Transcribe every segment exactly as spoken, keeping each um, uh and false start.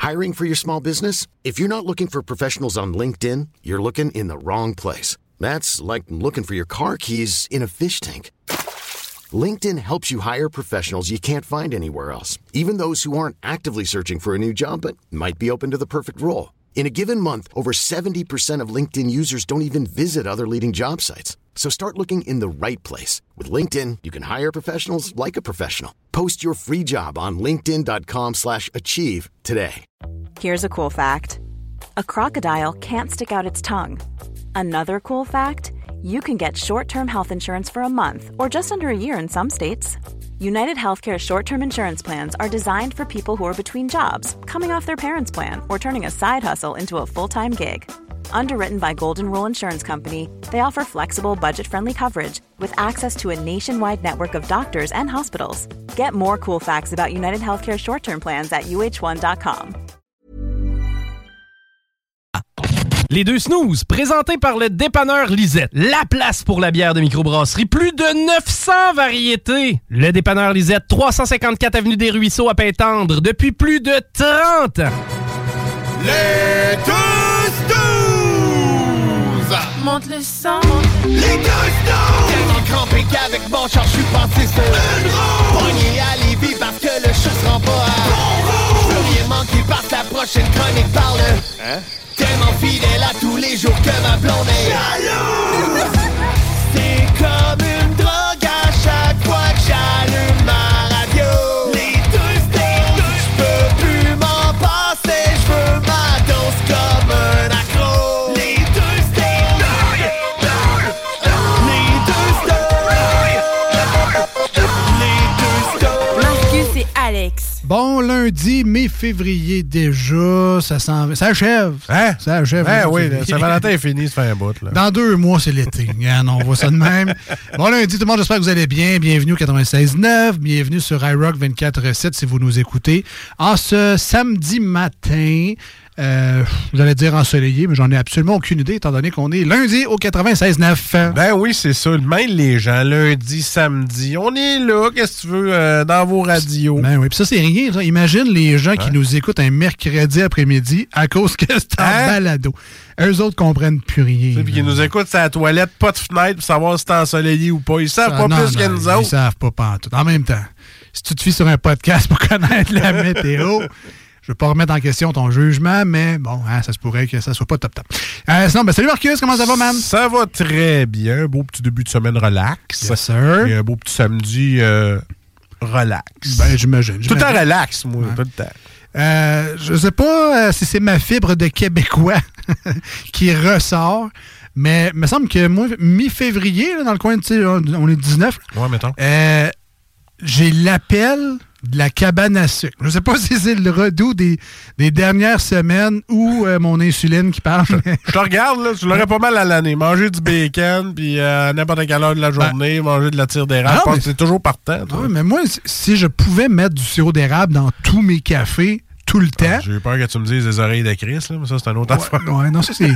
Hiring for your small business? If you're not looking for professionals on LinkedIn, you're looking in the wrong place. That's like looking for your car keys in a fish tank. LinkedIn helps you hire professionals you can't find anywhere else, even those who aren't actively searching for a new job but might be open to the perfect role. In a given month, over seventy percent of LinkedIn users don't even visit other leading job sites. So start looking in the right place. With LinkedIn, you can hire professionals like a professional. Post your free job on linkedin.com slash achieve today. Here's a cool fact. A crocodile can't stick out its tongue. Another cool fact, you can get short-term health insurance for a month or just under a year in some states. United Healthcare short-term insurance plans are designed for people who are between jobs, coming off their parents' plan, or turning a side hustle into a full-time gig. Underwritten by Golden Rule Insurance Company, they offer flexible, budget-friendly coverage with access to a nationwide network of doctors and hospitals. Get more cool facts about United Healthcare short-term plans at U H one dot com. Les deux snooze, présentés par le dépanneur Lisette. La place pour la bière de microbrasserie. Plus de neuf cents variétés. Le dépanneur Lisette, trois cent cinquante-quatre avenue des Ruisseaux à Pintendre, depuis plus de trente ans. Les deux snooze! Monte le sang. Les deux snooze! Tellement crampé qu'avec mon char, je suis passé sur une roue. Pogné à Lévis parce que le chat se rend pas à bon roue. Je veux rien manquer parce que la prochaine chronique parle. Hein? Tellement fidèle à tous les jours que ma blonde est jalouse. C'est comme une drogue à chaque fois que j'allume ma radio. Les deux snooze, je peux plus m'en passer, je veux ma dose comme un accro. Les deux snooze, les deux snooze, les deux snooze. Marcus et Alex. Bon lundi, mi-février déjà, ça s'en va. Ça achève. Hein? Ça achève. Hein, oui, Saint-Valentin est fini, ça fait un bout. Là. Dans deux mois, c'est l'été. Yann, on voit ça de même. Bon lundi, tout le monde, j'espère que vous allez bien. Bienvenue au quatre-vingt-seize neuf. Bienvenue sur iRock vingt-quatre sept si vous nous écoutez. En ce samedi matin, euh, vous allez dire ensoleillé, mais j'en ai absolument aucune idée, étant donné qu'on est lundi au quatre-vingt-seize neuf. Ben oui, c'est ça. Même les gens, lundi, samedi, on est là, qu'est-ce que tu veux, euh, dans vos radios. Ben oui, puis ça, c'est rien. Ça. Imagine les gens qui hein? nous écoutent un mercredi après-midi à cause que c'est en hein? balado. Eux autres comprennent plus rien. Puis qui nous écoutent sur la toilette, pas de fenêtre pour savoir si c'est ensoleillé ou pas. Ils savent ah, pas non, plus non, que nous autres. Ils savent pas pantoute. En même temps, si tu te fies sur un podcast pour connaître la météo... Je ne veux pas remettre en question ton jugement, mais bon, hein, ça se pourrait que ça soit pas top-top. Euh, sinon, ben, salut Marcus, comment ça va, man? Ça va très bien. Un beau petit début de semaine relax. Yes, sir. Et un beau petit samedi euh, relax. Ben, j'imagine. Tout le temps relax, moi, ouais. Tout le temps. Euh, je sais pas euh, si c'est ma fibre de Québécois qui ressort, mais il me semble que moi, mi-février, là, dans le coin, tu sais, on est dix-neuf. Ouais, mettons. Euh, j'ai l'appel de la cabane à sucre. Je ne sais pas si c'est le redout des, des dernières semaines ou euh, mon insuline qui parle. Je te regarde, là, tu l'aurais pas mal à l'année. Manger du bacon, puis euh, à n'importe quelle heure de la journée, ben, manger de la tire d'érable. Je pense que c'est toujours partant. Oui, mais moi, si je pouvais mettre du sirop d'érable dans tous mes cafés, tout le temps. Ah, j'ai eu peur que tu me dises les oreilles de Chris, là, mais ça, c'est un autre ouais, affaire. Ouais, non, ça, c'est...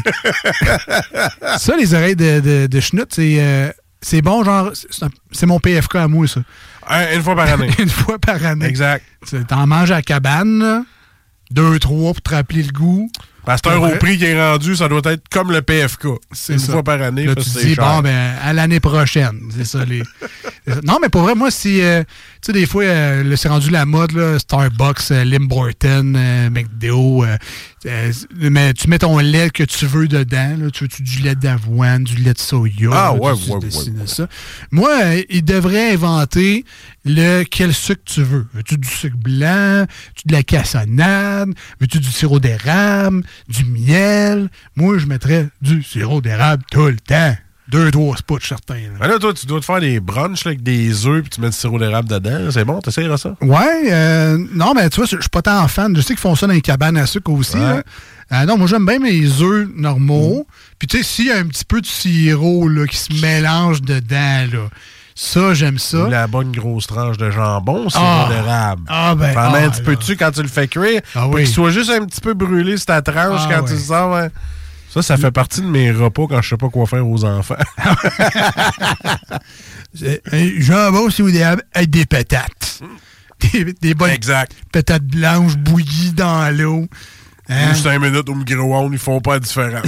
ça, les oreilles de, de, de schnout, c'est... Euh... C'est bon, genre, c'est, un, c'est mon P F K à moi, ça. Un, une fois par année. Une fois par année. Exact. T'en manges à la cabane, là, deux, trois pour te rappeler le goût. Parce que c'est un au prix qui est rendu, ça doit être comme le P F K. C'est une ça. fois par année. Là, parce tu que dis, c'est cher. bon, ben, à l'année prochaine. C'est ça, les... Non, mais pour vrai, moi, si... Euh, tu sais, des fois, euh, là, c'est rendu la mode, là, Starbucks, euh, Limborton, euh, McDo... Euh, euh, mais tu mets ton lait que tu veux dedans. Là, tu veux-tu du lait d'avoine, du lait de soya? Ah, là, ouais, tu, ouais, tu ouais, ouais. ça. Moi, euh, ils devraient inventer le quel sucre tu veux. Veux-tu du sucre blanc? Veux-tu de la cassonade? Veux-tu du sirop d'érable? Du miel? Moi, je mettrais du sirop d'érable tout le temps. Deux, trois spots, certains. Là. Ben là, toi, tu dois te faire des brunchs là, avec des œufs puis tu mets du sirop d'érable dedans. Là. C'est bon, t'essayeras ça? Ouais. Euh, non, mais tu vois, je suis pas tant fan. Je sais qu'ils font ça dans les cabanes à sucre aussi. Ouais. Là. Euh, non, moi, j'aime bien mes œufs normaux. Mmh. Puis, tu sais, s'il y a un petit peu de sirop là, qui se mélange dedans, là, ça, j'aime ça. Ou la bonne grosse tranche de jambon, sirop ah, d'érable. Ah, ben. T'en mets ah, un petit peu dessus quand tu le fais cuire. Ah, pour oui. qu'il soit juste un petit peu brûlé sur ta tranche ah, quand oui. tu le sors. Ouais. Ça, ça fait partie de mes repas quand je sais pas quoi faire aux enfants. Un jambon sirop d'érable avec des patates. des, des bonnes exact. patates blanches bouillies dans l'eau. Hein? Cinq minutes au micro-ondes, ils font pas la différence.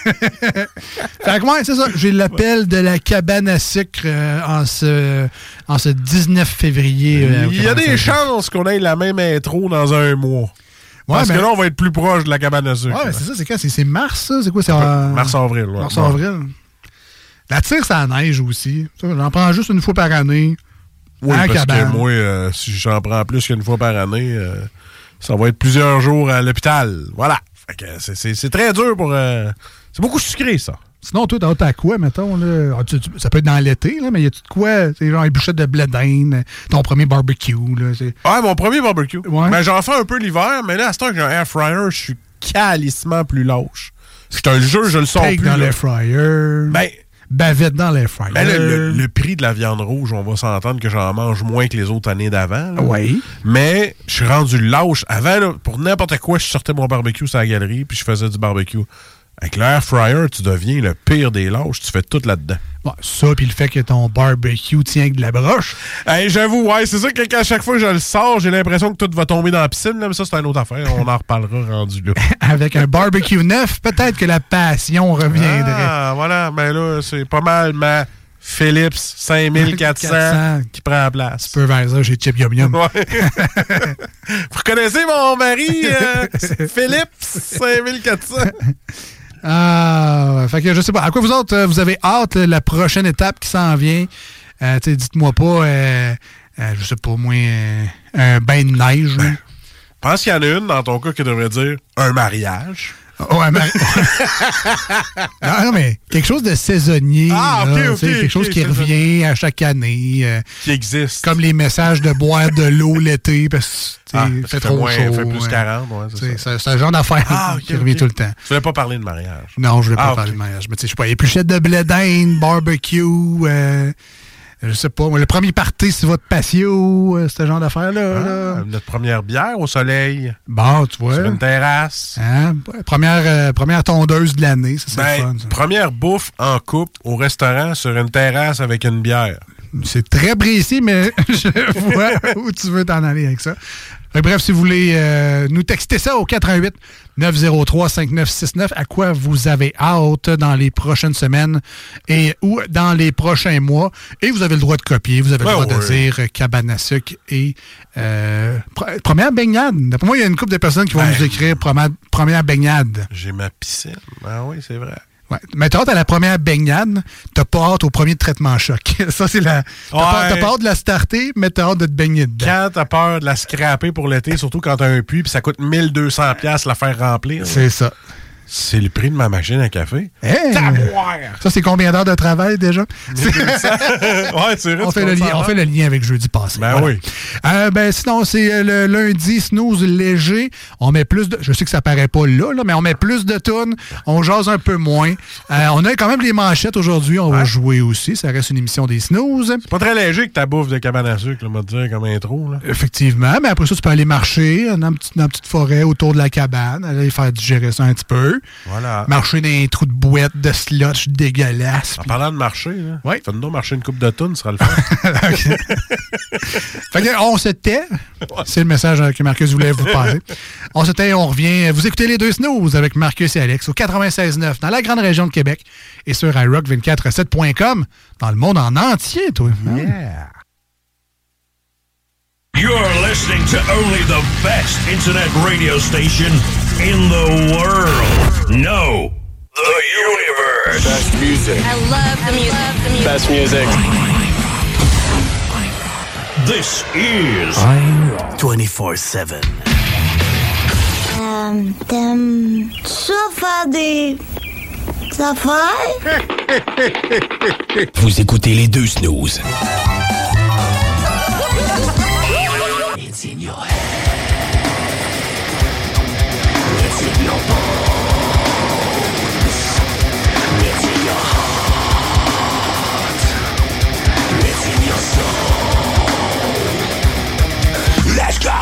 Fait que ouais, c'est ça. J'ai l'appel de la cabane à sucre euh, en, ce, en ce dix-neuf février. Euh, Il y a des chances qu'on ait la même intro dans un mois. Ouais, Parce ben, que là, on va être plus proche de la cabane à sucre. Ouais, c'est ça. C'est quand? C'est, c'est mars, ça? C'est quoi? C'est en... Mars-avril. Ouais. Mars-avril. La tire, ça neige aussi. Ça, j'en prends juste une fois par année. Oui, parce cabane. que moi, euh, si j'en prends plus qu'une fois par année... Euh... Ça va être plusieurs jours à l'hôpital. Voilà. Fait que c'est, c'est, c'est très dur pour... Euh, c'est beaucoup sucré, ça. Sinon, toi, t'as quoi, mettons? Là? Ah, tu, tu, ça peut être dans l'été, là, mais y a-tu de quoi? C'est genre une bouchette de blé d'Inde, ton premier barbecue. Là, c'est... Ouais, mon premier barbecue. Ouais. Ben, j'en fais un peu l'hiver, mais là, à ce temps que j'ai un air fryer, je suis calissement plus lâche. C'est un jeu, je le sens plus. dans l'air fryer. Ben... Bavette dans l'air fryer. Ben là, le, le prix de la viande rouge, on va s'entendre que j'en mange moins que les autres années d'avant. Oui. Mais je suis rendu lâche. Avant, là, pour n'importe quoi, je sortais mon barbecue sur la galerie puis je faisais du barbecue. Avec l'air fryer, tu deviens le pire des lâches. Tu fais tout là-dedans. Bon, ça, puis le fait que ton barbecue tient avec de la broche. Hey, j'avoue, ouais, c'est ça que à chaque fois que je le sors, j'ai l'impression que tout va tomber dans la piscine. Là, mais ça, c'est une autre affaire. On en reparlera rendu là. Avec un barbecue neuf, peut-être que la passion reviendrait. Ah, voilà. Mais là, c'est pas mal ma Philips cinq mille quatre cents qui prend la place. Tu peux vers ça chez Chip Yum Yum. Ouais. Vous reconnaissez mon mari, euh, Philips cinq mille quatre cents? Ah, fait que je sais pas. À quoi vous autres, vous avez hâte, la prochaine étape qui s'en vient? Euh, tu sais, dites-moi pas, euh, euh, je sais pas, moi, euh, un bain de neige. Ben, je pense qu'il y en a une dans ton cas qui devrait dire un mariage. Ouais, mais... non, non, mais quelque chose de saisonnier. Ah, OK, là, OK. Quelque chose okay, qui revient à chaque année. Euh, qui existe. Comme les messages de boire de l'eau l'été parce que ah, fait trop moins, chaud. fait plus ouais. quarante, ouais, c'est, c'est, c'est un genre d'affaire ah, okay, qui revient okay. tout le temps. Tu voulais pas parler de mariage? Non, je voulais pas ah, parler okay. de mariage. Mais tu sais, je sais pas, épluchettes de blé d'Inde, barbecue... Euh, je sais pas, le premier party sur votre patio, euh, ce genre d'affaires-là. Ah, là. Notre première bière au soleil. Bon, tu vois. Sur une terrasse. Hein? Première, euh, première tondeuse de l'année, ça, c'est ben, le fun. Ça. Première bouffe en couple au restaurant sur une terrasse avec une bière. C'est très précis, mais je vois où tu veux t'en aller avec ça. Bref, si vous voulez euh, nous texter ça au quatre un huit neuf zéro trois cinq neuf six neuf, à quoi vous avez hâte dans les prochaines semaines et ou dans les prochains mois. Et vous avez le droit de copier, vous avez ouais, le droit ouais. de dire euh, cabane à sucre et euh, pr- première baignade. D'après moi, il y a une couple de personnes qui vont ben, nous écrire première, première baignade. J'ai ma piscine. Ah oui, c'est vrai. Ouais. Mais t'as hâte à la première baignade, t'as pas hâte au premier traitement choc. Ça, c'est la. T'as, ouais. pas, t'as pas hâte de la starter, mais t'as hâte de te baigner dedans. Quand t'as peur de la scraper pour l'été, surtout quand t'as un puits, puis ça coûte mille deux cents dollars la faire remplir. C'est ça. C'est le prix de ma machine à café. Hey, ça, c'est combien d'heures de travail déjà? ouais, c'est vrai. On, fait le, lien, on fait le lien avec jeudi passé. Ben voilà. oui. Euh, ben, sinon, c'est le lundi, snooze léger. On met plus de. Je sais que ça paraît pas là, là mais on met plus de tunes. On jase un peu moins. Euh, on a quand même les manchettes aujourd'hui. On ouais. va jouer aussi. Ça reste une émission des snooze. C'est pas très léger que ta bouffe de cabane à sucre, on va te dire, comme intro. Là. Effectivement. Mais après ça, tu peux aller marcher dans une petite, dans une petite forêt autour de la cabane, aller faire digérer ça un petit peu. Voilà. Marcher dans un trou de boîte de slush dégueulasse. En puis... parlant de marcher, là, ouais. fais-nous marcher une coupe de tonnes, ce sera le fun. Fait que, on se tait. C'est le message que Marcus voulait vous passer. On se tait, on revient. Vous écoutez les deux snooze avec Marcus et Alex au quatre-vingt-seize neuf dans la grande région de Québec et sur i rock vingt-quatre sept point com dans le monde en entier, toi. Yeah. You're listening to only the best internet radio station in the world. No, the universe. Best music. I love the music. Love the music. Best music. This is twenty-four seven. Um, t'aimes ça faire des affaires? Vous écoutez les deux snooze. It's in your head. It's in your bones. It's in your heart. It's in your soul. Let's go!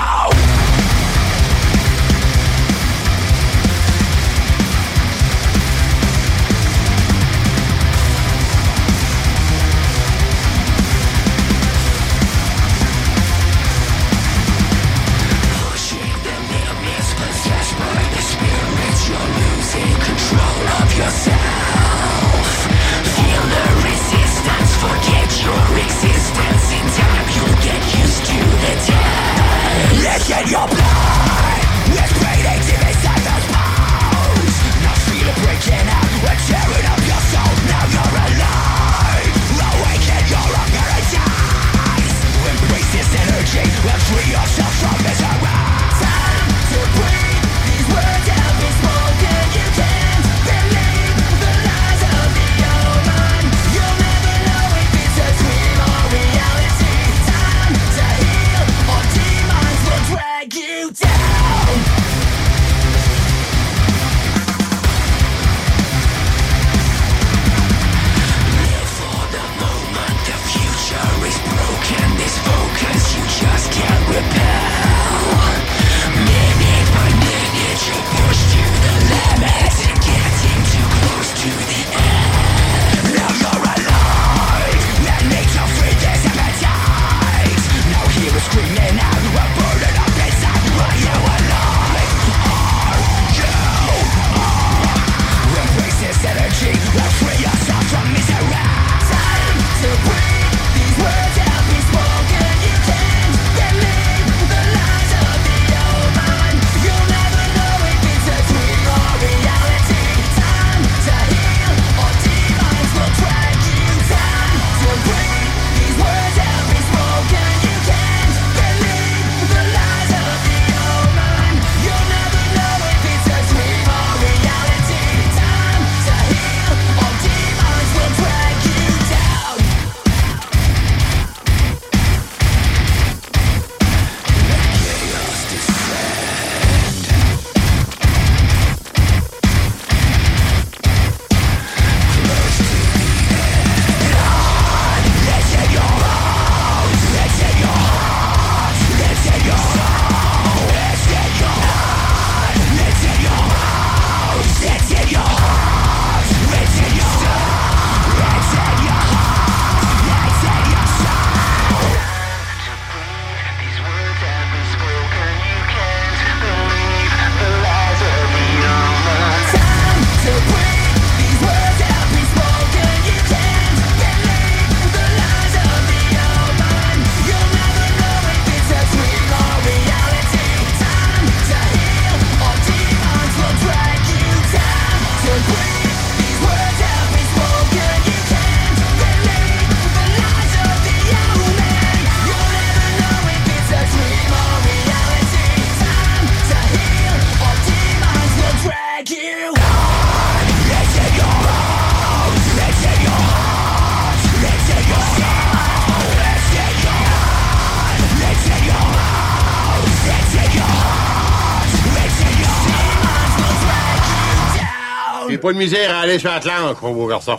J'ai pas de misère à aller sur l'Atlantique, mon beau garçon.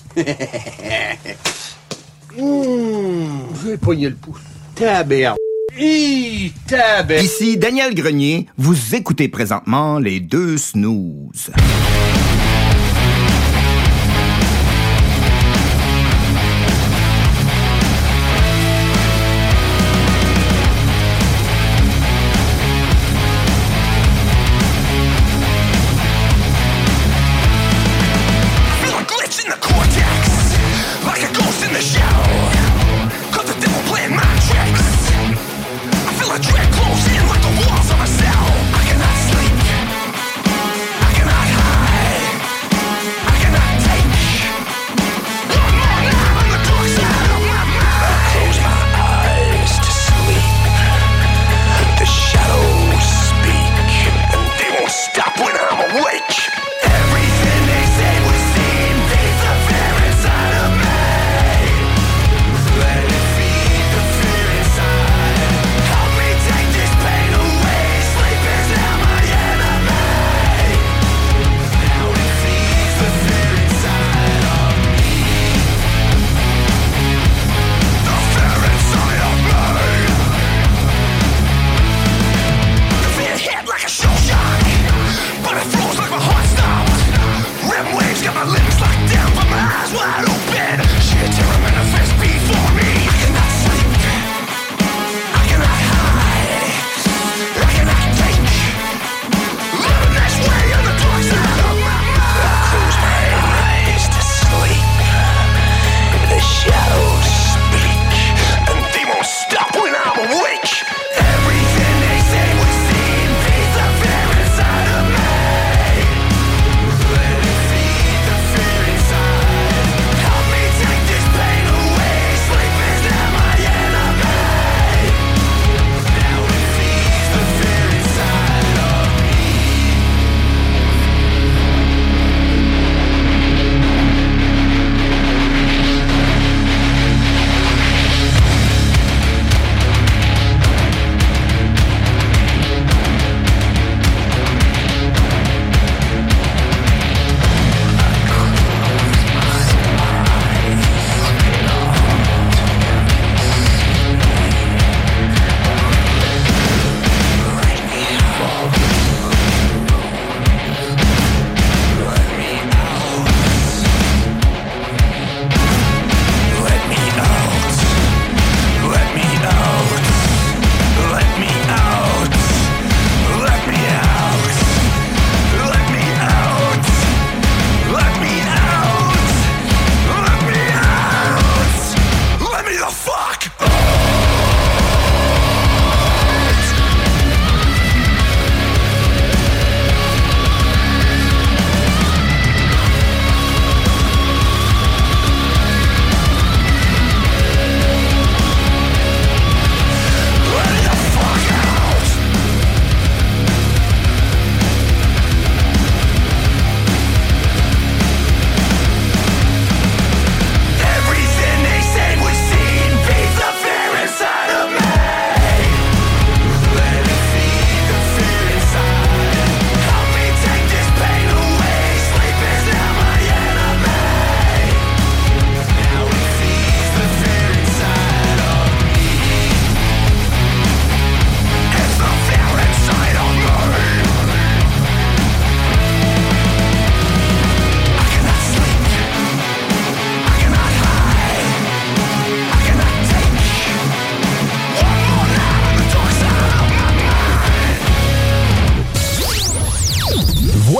Mmh, j'ai pogné le pouce. Tabère. Ici Daniel Grenier, vous écoutez présentement les deux snooze. Close in like the walls of a cell. I cannot sleep. I cannot hide.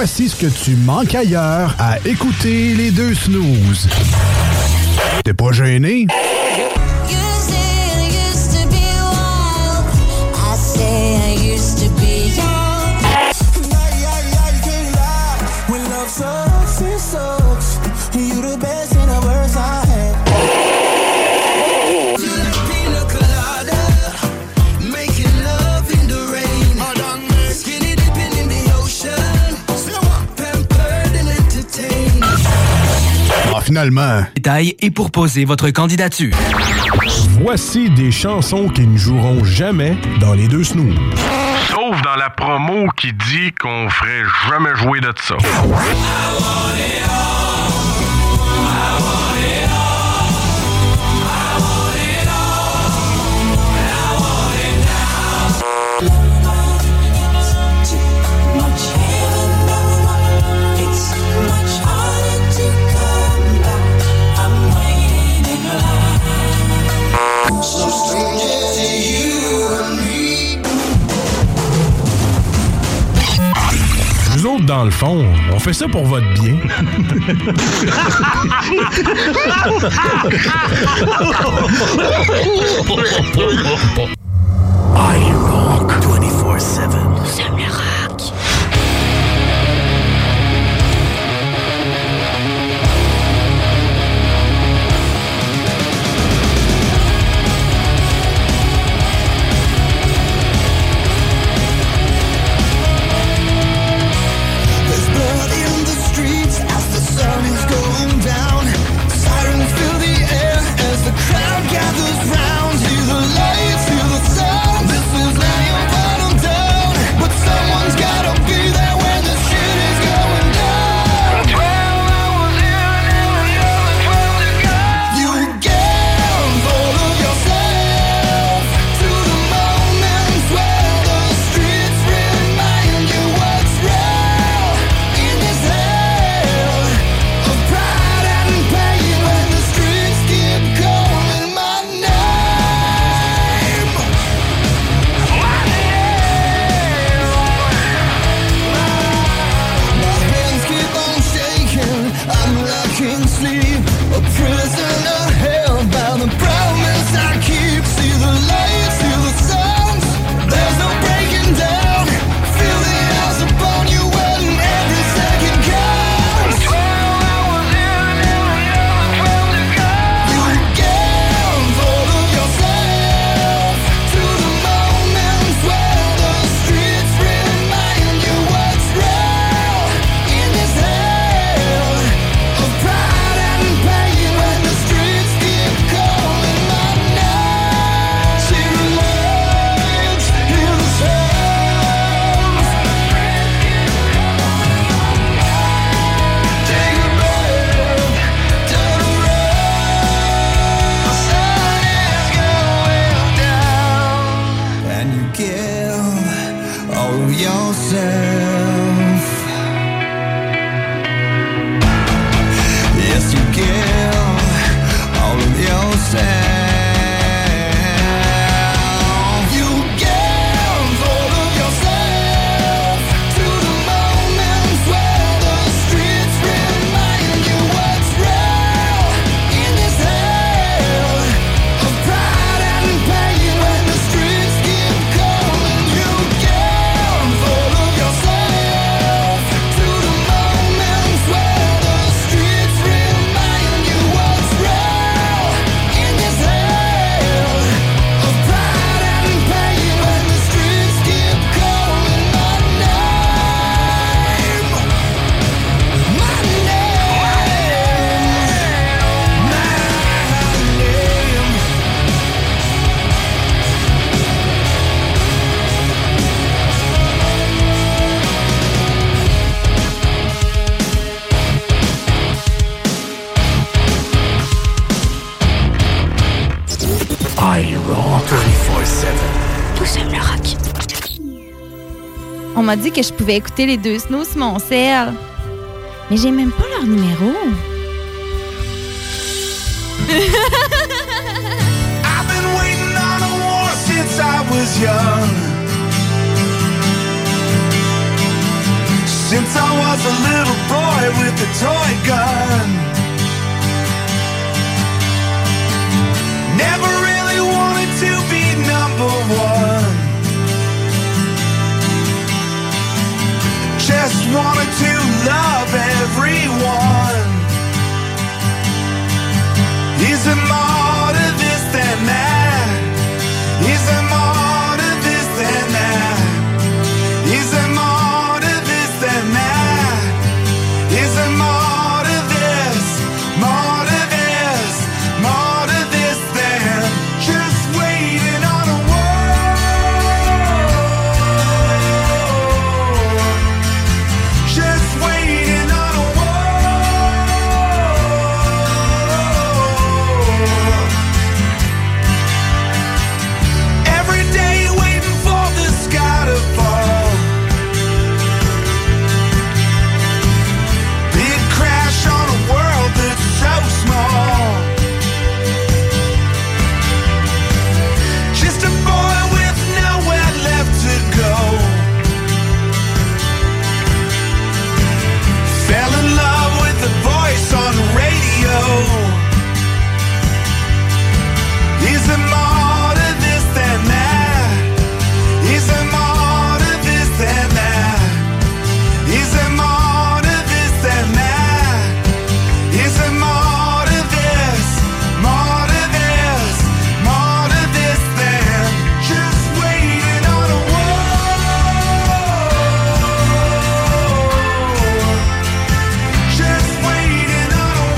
Voici ce que tu manques ailleurs à écouter les deux snooze. T'es pas gêné? Sucks, it sucks. You the best in the worst I had. You like pina colada, making love in the rain. Skinny dipping in the ocean, pampered and entertained. Ah, finalement. Détail et pour poser votre candidature. Voici des chansons qui ne joueront jamais dans les deux snooze. Sauf dans la promo qui dit qu'on ferait jamais jouer de ça. So strange to you and me. Nous autres, dans le fond, on fait ça pour votre bien. I rock vingt-quatre sept. Nous sommes le rock. There's blood in the streets as the sun is going down. Sirens fill the air as the crowd gathers round. Hear the lights, hear the sound. This is now your final down. But someone's gotta be there when the shit is going down. Twelve hours in and another twelve to go. You give all of yourself to the moments where the streets remind you what's real. In this hell of pride and pain, when the streets keep calling my name, my name. My hands keep on shaking, I'm lacking sleep, a prisoner held by the promise I keep. See the lights, hear the sounds, there's no breaking down. Feel the house upon you when every second counts. Twelve hours in and another twelve to go. You give all of yourself to the moments where the streets remind you what's real. In this hell of pride and pain, when the streets keep calling my name. See the lights, hear the sounds. Take a breath, turn around. The sun is going down, and you give all of yourself. Yes, you give all of yourself. You give all of yourself to the moments where the streets remind you what's real. In this hell of pride and pain, when the streets keep calling, you give all of yourself to the moments where the streets remind you what's real. In this hell of pride and pain, when the streets keep calling my name, my name, my name. I rock vingt-quatre sept. Nous sommes le rock. On m'a dit que je pouvais écouter les deux snooze sur mon cell. Mais j'ai même pas leur numéro. I've been waiting on a war since I was young. Since I was a little boy with a toy gun. Never really wanted to be number one. Just wanted to love everyone. Is there more to this than that? Is there more to this than that? Is there more to this than that? Is there more to this? More to this? More to this than just waiting on a world? Just waiting on a world. Every day waiting for the sky to fall. Big crash on a world that's so small. Just a boy with nowhere left to go. Fell in love with the voice on the radio. Is there more to this than that? Is there more to this than that? Is there more to this than that? Is there more to this? More to this? More to this than just waiting on a world? Just waiting on a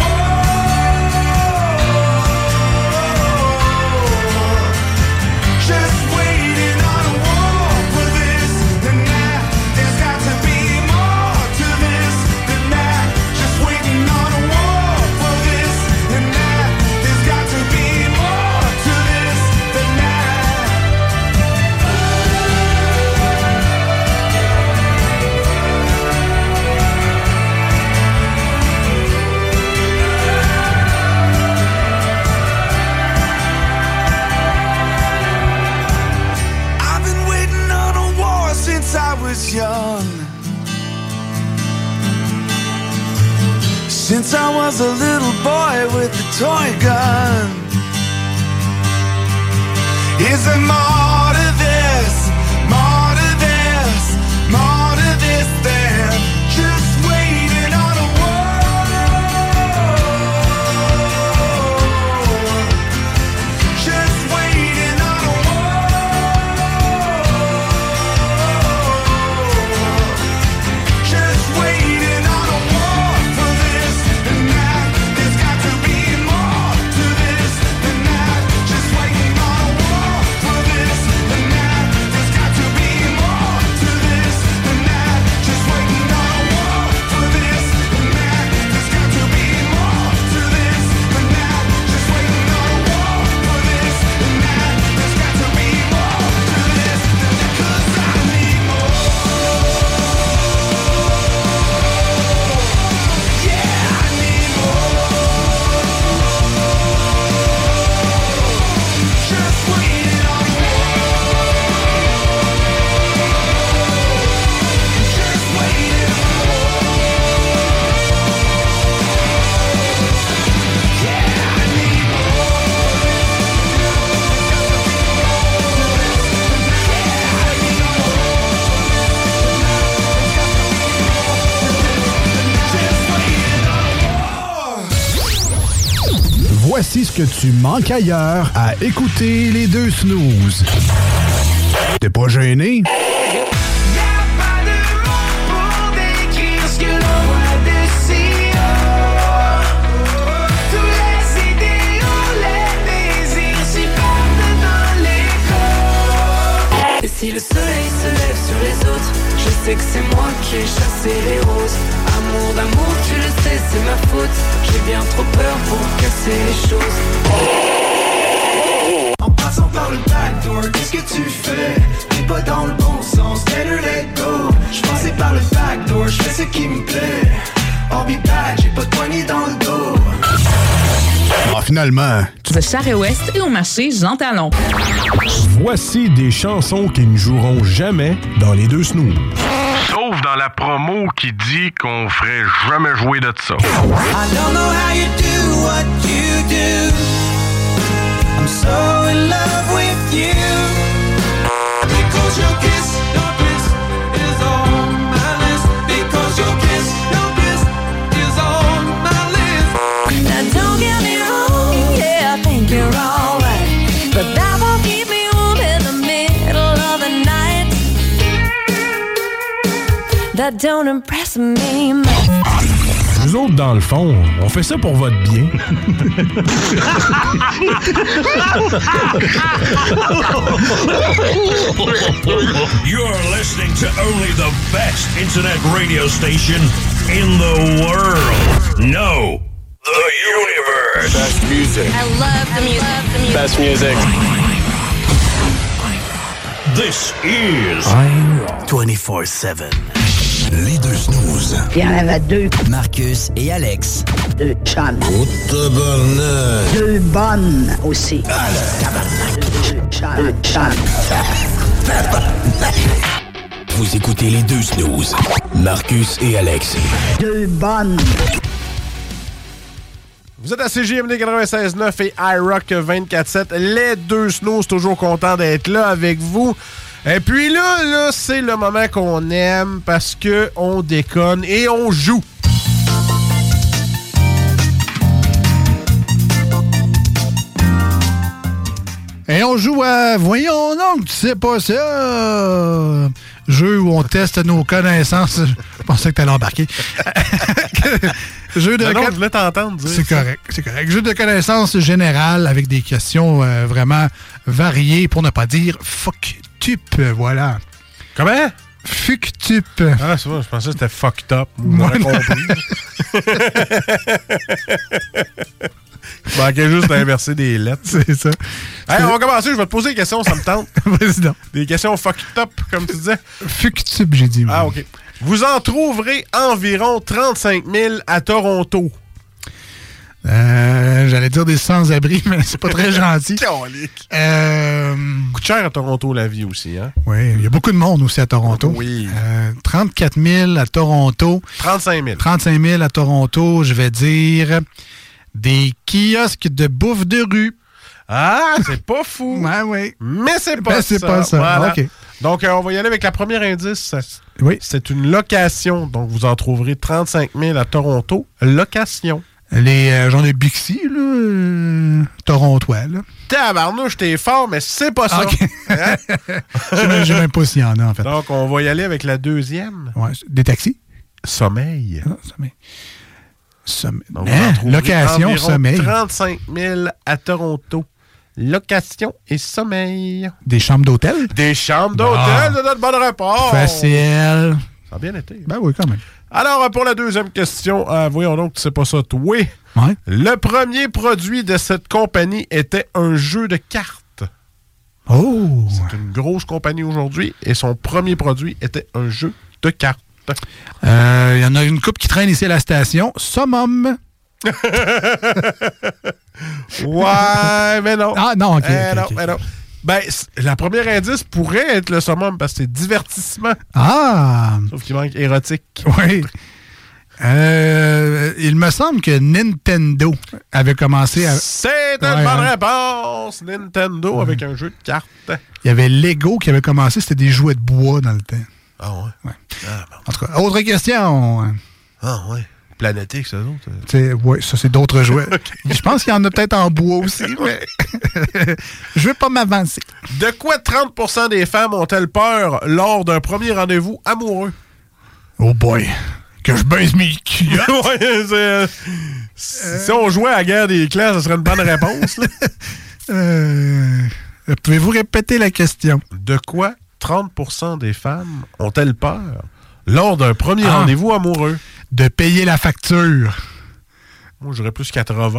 world. Just waiting on a world for this and that. There's got to be more to this than that. Just waiting on a world for this and that. There's got to be more to this than that. I've been waiting on a war since I was young. Since I was a little boy with a toy gun. Is there more to this? More to this? More to this than just waiting on a world? Just waiting on a world. Just waiting on a world for this and that. There's got to be more to this than that. Just waiting on a world for this and that. There's got to be more to this than that. Just waiting on a world for this and that. There's got to be more to this than that. Just waiting on a world for this and that. There's got to be more to this than that. 'Cause I need more. Yeah, I need more. Just waiting on a world. Just waiting on a world. Yeah, I need Voici ce que tu manques ailleurs à écouter les deux snooze. T'es pas gêné? Et si le soleil se lève sur les autres, je sais que c'est moi qui ai chassé les roses. Amour d'amour, tu le sais, c'est ma faute. J'ai bien trop peur pour casser les choses. En passant par le backdoor, qu'est-ce que tu fais? T'es pas dans le bon sens, better let go. J'passais par le backdoor, j'fais ce qui me plaît. I'll be back, j'ai pas de poignée dans le dos. Ah, finalement. De Charest-Ouest et au marché Jean Talon. Voici des chansons qui ne joueront jamais dans les deux snooze. Sauf dans la promo qui dit qu'on ferait jamais jouer de ça. I don't know how you do what you do. I'm so in love with you. Because your kiss, your kiss is on my list. Because your kiss, your kiss is on my list. Now don't get me wrong, yeah, I think you're alright. But that won't keep me warm in the middle of the night. That don't impress me much. Nous autres, dans le fond, on fait ça pour votre bien. You're listening to only the best internet radio station in the world. No, the universe. Best music. I love the music. Love the music. Best music. This is vingt-quatre sept. Les deux snooze. Il y en avait deux. Marcus et Alex. Deux chums. Oh, tabarnak. Deux bonnes aussi. Ah, le tabarnak. Deux chums. Deux chums. Vous écoutez les deux snooze. Marcus et Alex. Deux bonnes. Vous êtes à C J M D quatre-vingt-seize neuf et iRock vingt-quatre sept. Les deux snooze, toujours contents d'être là avec vous. Et puis là, là, c'est le moment qu'on aime parce que on déconne et on joue. Et on joue à Voyons donc, tu sais pas ça. Jeu où on teste nos connaissances. Je pensais que t'allais embarquer. Jeu de non, non, con... je voulais t'entendre dire. C'est ça. correct, c'est correct. Jeu de connaissances générales avec des questions euh, vraiment variées, pour ne pas dire fuck-tup, voilà. Comment? Fuck-tup. Ah, c'est vrai, je pensais que c'était fucked up. Vous m'aurez compris. Je manquais juste d'inverser des lettres. C'est ça. Hey, on va commencer, je vais te poser des questions, ça me tente. Vas-y donc. Des questions fucked up, comme tu disais. Fuck-tup, j'ai dit. Ah, OK. Vous en trouverez environ trente-cinq mille à Toronto. Euh, j'allais dire des sans-abri, mais c'est pas très gentil. euh, Coûte cher à Toronto, la vie aussi, hein? Oui, il y a beaucoup de monde aussi à Toronto. Oui. Euh, trente-quatre mille à Toronto. trente-cinq mille. trente-cinq mille à Toronto, je vais dire des kiosques de bouffe de rue. Ah, c'est pas fou. Ouais, oui. Mais c'est pas ben, ça. c'est pas ça. Voilà. OK. Donc, euh, on va y aller avec la première indice. Oui. C'est une location. Donc, vous en trouverez trente-cinq mille à Toronto. Location. Les euh, genre des Bixi, là, euh, torontois, là. Tabarnouche, t'es fort, mais c'est pas ça. OK. Hein? Je sais même, je sais même pas s'il y en a, en fait. Donc, on va y aller avec la deuxième. Ouais, des taxis? Sommeil. Ah, sommeil. Sommeil. Donc, hein? Location, environ sommeil. trente-cinq mille à Toronto. Location et sommeil. Des chambres d'hôtel? Des chambres d'hôtel, Ah. c'est notre bonne réponse. Facile. Ça a bien été. Ben oui, quand même. Alors, pour la deuxième question, euh, voyons donc, tu sais pas ça, toi. Ouais. Le premier produit de cette compagnie était un jeu de cartes. Oh! C'est une grosse compagnie aujourd'hui et son premier produit était un jeu de cartes. Il euh, y en a une couple qui traîne ici à la station. Summum. Ouais, mais non. Ah non, OK. Eh okay, non, okay. mais non. Ben, la première indice pourrait être le summum parce que c'est divertissement. Ah! Sauf qu'il manque érotique. Oui. Euh, il me semble que Nintendo avait commencé à... C'est une ouais, bonne hein? réponse! Nintendo ouais. avec un jeu de cartes. Il y avait Lego qui avait commencé, c'était des jouets de bois dans le temps. Ah ouais? ouais. Ah, bon. En tout cas, autre question. Ah ouais. Planétique, ça, d'autres? Oui, ça, c'est d'autres jouets. Okay. Je pense qu'il y en a peut-être en bois aussi, mais je veux pas m'avancer. De quoi trente pour cent des femmes ont-elles peur lors d'un premier rendez-vous amoureux? Oh boy! Que je baise mes culottes! Ouais, c'est, euh, si on jouait à la guerre des clans, ça serait une bonne réponse. Là. Euh, pouvez-vous répéter la question? De quoi trente pour cent des femmes ont-elles peur lors d'un premier ah, rendez-vous amoureux? De payer la facture. Moi, j'aurais plus quatre-vingts.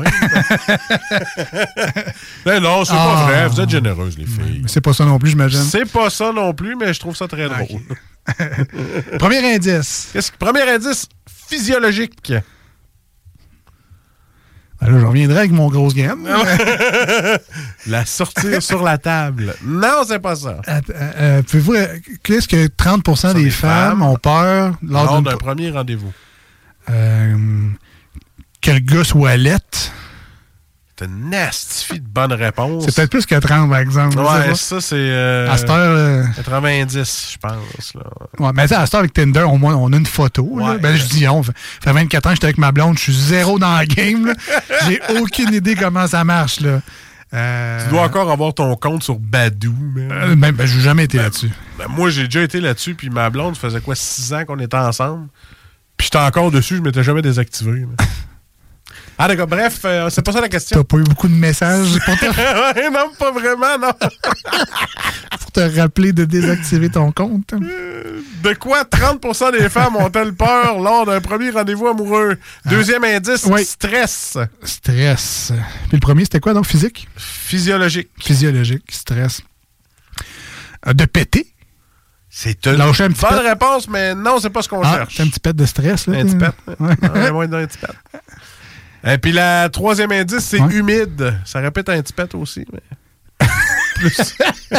Mais non, c'est ah, pas vrai. Vous êtes généreuses, les filles. Mais c'est pas ça non plus, j'imagine. C'est pas ça non plus, mais je trouve ça très drôle. Okay. Premier indice. Qu'est-ce que... Premier indice physiologique. Ben là, je reviendrai avec mon grosse gamme. La sortir sur la table. Non, c'est pas ça. Euh, euh, Pouvez-vous... Qu'est-ce que trente pour cent des, des femmes, femmes ont peur lors, lors d'un p- premier rendez-vous? Euh, que le gars soit laite. T'as une nastifie de bonne réponse. C'est peut-être plus que trente, par exemple. Ouais, ça, c'est... Euh, à cette heure... Euh... quatre-vingt-dix, je pense. Là. Ouais, mais à cette heure, avec Tinder, au moins, on a une photo. Ouais, là. Ben, ouais. Je dis, on fait vingt-quatre ans, j'étais avec ma blonde, je suis zéro dans la game. Là. J'ai aucune idée comment ça marche. Là. Euh... Tu dois encore avoir ton compte sur Badoo. Euh, ben, ben, j'ai jamais été ben, là-dessus. Ben, moi, j'ai déjà été là-dessus, puis ma blonde, ça faisait quoi, six ans qu'on était ensemble. Puis j'étais encore dessus, je m'étais jamais désactivé. Ah d'accord, bref, euh, c'est pas ça la question. T'as pas eu beaucoup de messages pour te... ouais, non, pas vraiment, non. Pour te rappeler de désactiver ton compte. De quoi trente pour cent des femmes ont-elles peur lors d'un premier rendez-vous amoureux? Deuxième ah. indice, oui. stress. Stress. Puis le premier, c'était quoi donc, physique? Physiologique. Physiologique, stress. Euh, de péter? C'est une un bonne pet. réponse, mais non, c'est pas ce qu'on ah, cherche. C'est un petit pet de stress, là. Un petit pet. Ouais. Non, moins d'un petit pet. Et puis la troisième indice, c'est ouais. humide. Ça répète un petit pet aussi, mais... Plus.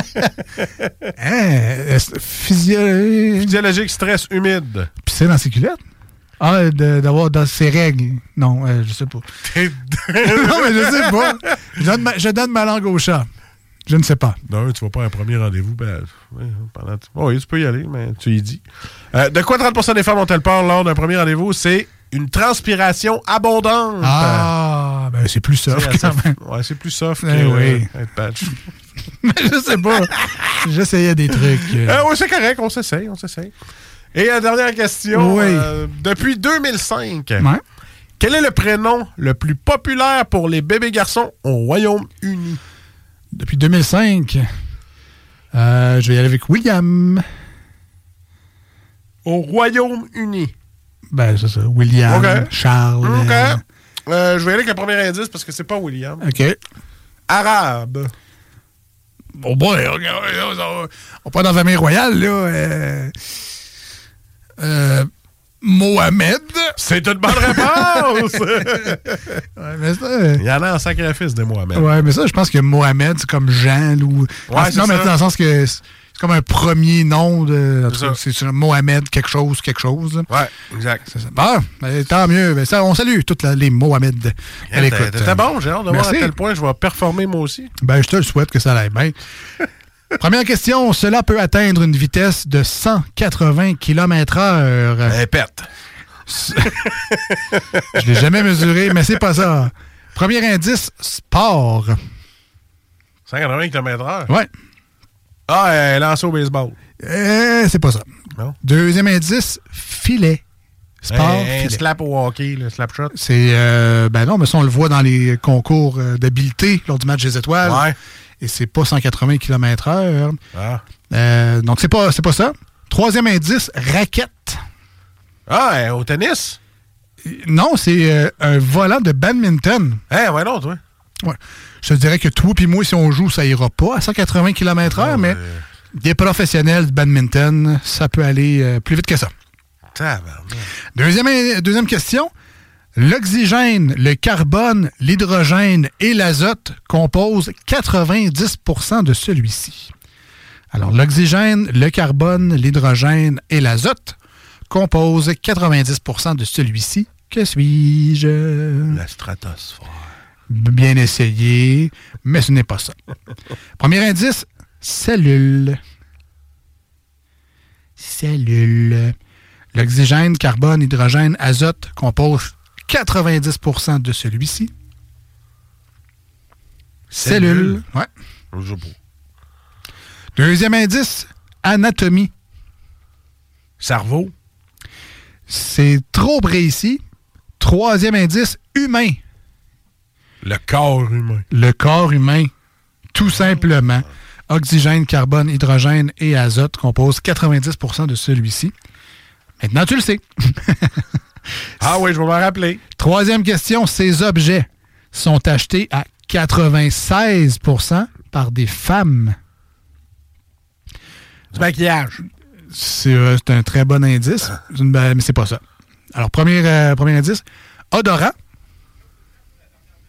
hein, physio... Physiologique, stress, humide. Pisser dans ses culottes? Ah, de, d'avoir dans ses règles. Non, euh, je sais pas. non, mais je sais pas. Je donne, ma, je donne ma langue au chat. Je ne sais pas. Non, tu vas pas à un premier rendez-vous. Ben, oui, pendant... oh, oui, tu peux y aller, mais tu y dis. Euh, de quoi trente pour cent des femmes ont-elles peur lors d'un premier rendez-vous? C'est une transpiration abondante. Ah, ben c'est plus soft c'est quand assez... même. Ouais, c'est plus soft eh que oui. euh, être patch. Mais je sais pas. J'essayais des trucs. Euh... Euh, oui, c'est correct. On s'essaye, on s'essaye. Et la dernière question. Oui. Euh, depuis deux mille cinq, ouais. quel est le prénom le plus populaire pour les bébés garçons au Royaume-Uni? Depuis deux mille cinq, euh, je vais y aller avec William. Au Royaume-Uni. Ben, c'est ça. William, okay. Charles. OK. Euh, je vais y aller avec le premier indice parce que c'est pas William. OK. Arabe. Bon, boy, on part dans la famille royale, là. Euh, euh, Mohamed. C'est une bonne réponse! ouais, mais ça, il y en a un sacrifice de Mohamed. Ouais, mais ça, je pense que Mohamed, c'est comme Jean. Ou... Ouais, ah, non, mais dans le sens que c'est comme un premier nom de. C'est, c'est Mohamed, quelque chose, quelque chose. Ouais, exact. C'est ça. Bon, ben, tant mieux. Ben, ça, on salue tous les Mohamed. Yeah, t'es, t'es bon, j'ai hâte de Merci. voir à quel point je vais performer moi aussi. Ben, je te le souhaite que ça aille bien. Première question, cela peut atteindre une vitesse de cent quatre-vingts kilomètres heure. Répète. Je l'ai jamais mesuré, mais c'est pas ça. Premier indice, sport. cent quatre-vingts kilomètres heure? Ouais. Ah, euh, lancer au baseball. Euh, c'est pas ça. Non. Deuxième indice, filet. Sport, un, filet. Un slap au hockey, le slap shot. C'est, euh, ben non, mais ça, on le voit dans les concours d'habileté lors du match des étoiles. Ouais. Et c'est pas cent quatre-vingts kilomètres heure. Ah. Euh, donc, c'est pas, c'est pas ça. Troisième indice, raquette. Ah, au tennis? Non, c'est euh, un volant de badminton. Eh, hey, ouais, non, toi. Ouais. Je te dirais que toi et moi, si on joue, ça ira pas à cent quatre-vingts kilomètres heure, oh, mais euh... des professionnels de badminton, ça peut aller euh, plus vite que ça. Tabarnak. Deuxième, deuxième question. L'oxygène, le carbone, l'hydrogène et l'azote composent quatre-vingt-dix pour cent de celui-ci. Alors, l'oxygène, le carbone, l'hydrogène et l'azote composent quatre-vingt-dix pour cent de celui-ci. Que suis-je? La stratosphère. Bien essayé, mais ce n'est pas ça. Premier indice, cellule. Cellule. L'oxygène, carbone, hydrogène, azote composent quatre-vingt-dix pour cent de celui-ci. Cellule. Ouais. Deuxième indice, anatomie. Cerveau. C'est trop précis. Troisième indice, humain. Le corps humain. Le corps humain, tout simplement. Oxygène, carbone, hydrogène et azote composent quatre-vingt-dix pour cent de celui-ci. Maintenant, tu le sais. Ah oui, je vais m'en rappeler. Troisième question, ces objets sont achetés à quatre-vingt-seize pour cent par des femmes. Du maquillage. C'est, euh, c'est un très bon indice, mais c'est pas ça. Alors, premier, euh, premier indice, odorant.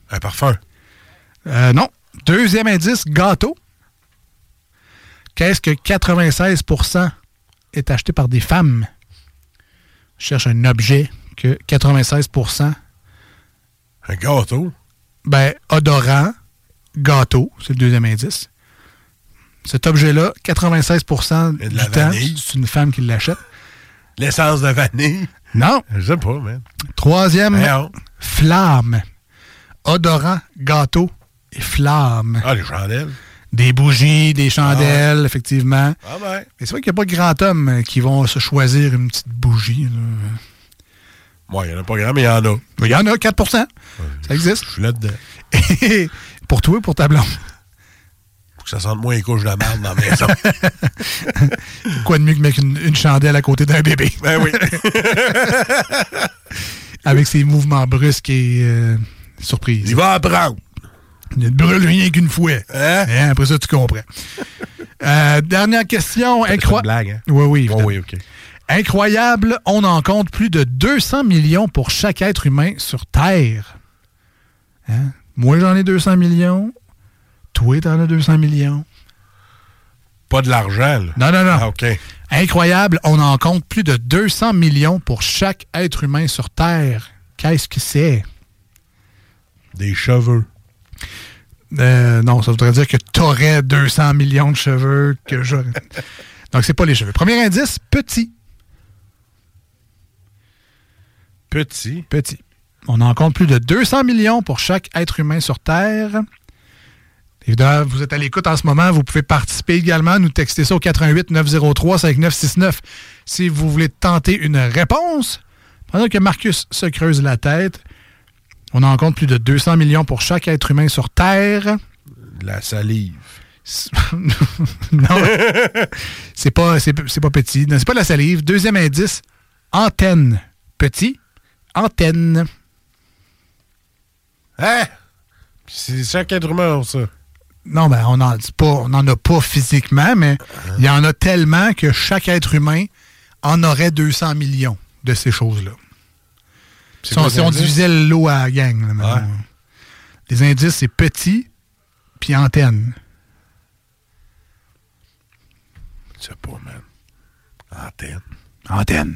Un parfum. Euh, non. Deuxième indice, gâteau. Qu'est-ce que quatre-vingt-seize pour cent est acheté par des femmes? Je cherche un objet que quatre-vingt-seize pour cent... Un gâteau? Ben, odorant, gâteau, c'est le deuxième indice. Cet objet-là, quatre-vingt-seize pour cent du temps, c'est une femme qui l'achète. L'essence de vanille? Non. Je sais pas, man. Troisième, Voyons. flamme. Odorant, gâteau et flamme. Ah, les chandelles. Des bougies, des chandelles, ah ouais. effectivement. Ah ben. Mais c'est vrai qu'il n'y a pas de grand homme qui vont se choisir une petite bougie. Moi, il n'y en a pas grand, mais il y en a. Il y en a, quatre pour cent. Ouais, ça existe. Je suis là-dedans. Et pour toi, pour ta blonde? Faut que ça sente moins les couches de la merde dans la maison. Quoi de mieux que mettre une, une chandelle à côté d'un bébé? Ben oui. Avec ses mouvements brusques et euh, surprises. Il va apprendre. Il ne brûle rien qu'une fois. Hein? Hein, après ça, tu comprends. euh, dernière question. C'est Incro... une blague, hein? Oui, oui. Oh, oui, OK. Incroyable, on en compte plus de deux cents millions pour chaque être humain sur Terre. Hein? Moi, j'en ai deux cents millions. Toi, t'en as deux cents millions. Pas de l'argent, là? Non, non, non. Ah, OK. Incroyable, on en compte plus de deux cents millions pour chaque être humain sur Terre. Qu'est-ce que c'est? Des cheveux. Euh, non, ça voudrait dire que t'aurais deux cents millions de cheveux que j'aurais. Donc, c'est pas les cheveux. Premier indice, petit. Petit. Petit. On en compte plus de deux cents millions pour chaque être humain sur Terre. Évidemment, vous êtes à l'écoute en ce moment. Vous pouvez participer également. Nous texter ça au quatre un huit neuf zéro trois cinq neuf six neuf si vous voulez tenter une réponse. Pendant que Marcus se creuse la tête, on en compte plus de deux cents millions pour chaque être humain sur Terre. De la salive. Non. c'est pas, c'est, c'est pas petit. Non, c'est pas de la salive. Deuxième indice, antenne. Petit, antenne. Hein? C'est chaque être humain, ça. Non, ben, on n'en on en a pas physiquement, mais il uh-huh. y en a tellement que chaque être humain en aurait deux cents millions de ces choses-là. Si on, si on divisait le lot à la gang. Là, ouais. Les indices, c'est petit puis antenne. Je sais pas, man. Antenne. Antenne.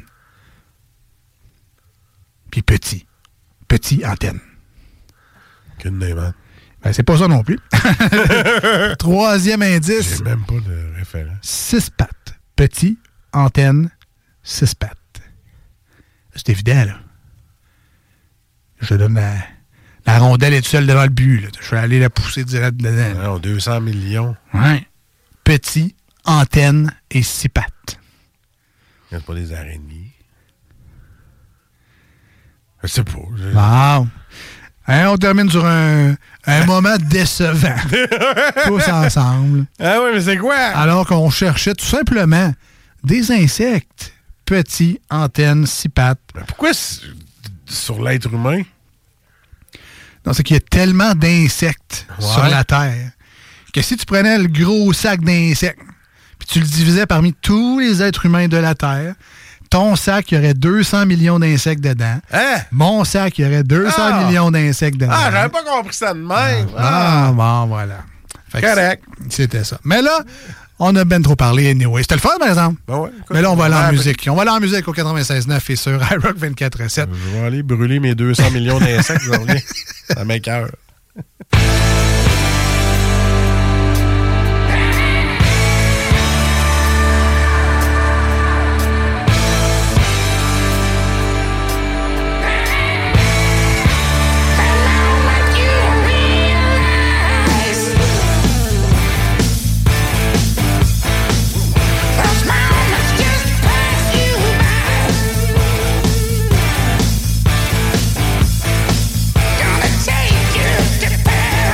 Puis petit. Petit, antenne. Qu'une des man. Ben, c'est pas ça non plus. Troisième indice. J'ai même pas de référence. Six pattes. Petit, antenne, six pattes. C'est évident, là. Je donne la, la rondelle est seule devant le but. Là. Je vais aller la pousser direct dedans. Non, deux cents millions. Ouais. Petit, antenne et six pattes. Il n'y a pas des araignées. Je sais pas. Je... Wow. Hein, on termine sur un, un moment décevant. Tous ensemble. Ah oui, mais c'est quoi? Alors qu'on cherchait tout simplement des insectes. Petits, antennes, six pattes. Mais pourquoi sur l'être humain? Non, c'est qu'il y a tellement d'insectes ouais. sur la Terre que si tu prenais le gros sac d'insectes puis tu le divisais parmi tous les êtres humains de la Terre, ton sac, il y aurait deux cents millions d'insectes dedans. Hein? Mon sac, il y aurait deux cents ah. millions d'insectes dedans. Ah, j'avais pas compris ça de même. Ah, ah. bon, voilà. Fait correct. C'était ça. Mais là, on a ben trop parlé anyway. C'était le fun, par exemple. Ben ouais, écoute, mais là, on va aller en ouais, musique. On va aller en musique au quatre-vingt-seize neuf et sur iRock vingt-quatre sept. Je vais aller brûler mes deux cents millions d'insectes, je reviens. Ça m'écoeure. Take you to Paris.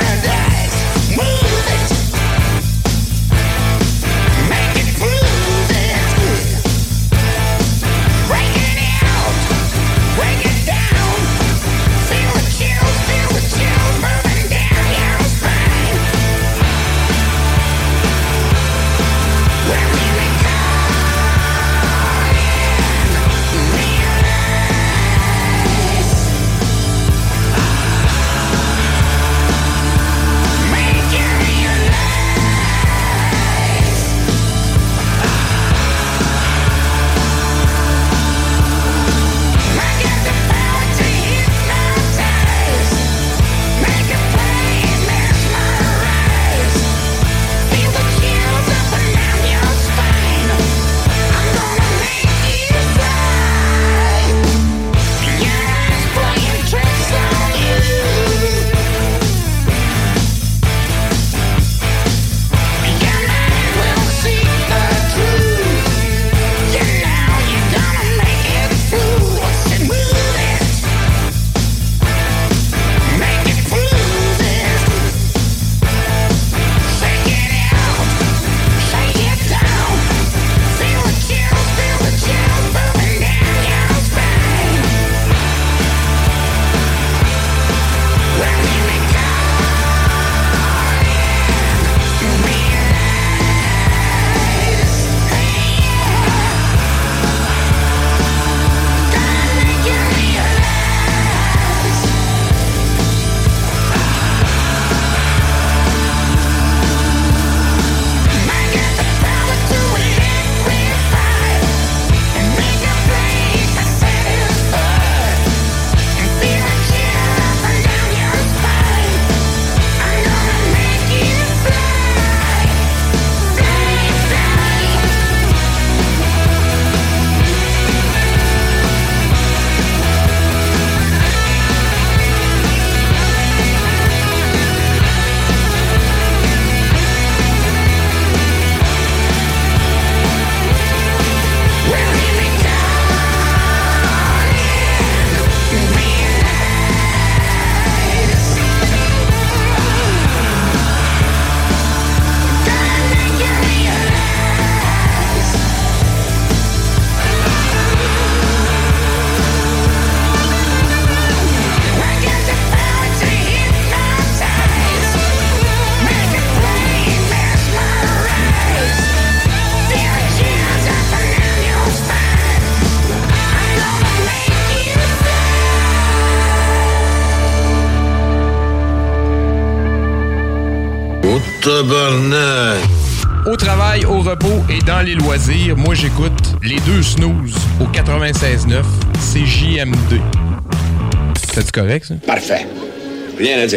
tabarnak! Au travail, au repos et dans les loisirs, moi j'écoute les deux snooze au quatre-vingt-seize neuf C J M D. C'est correct, ça? Parfait. Rien à dire.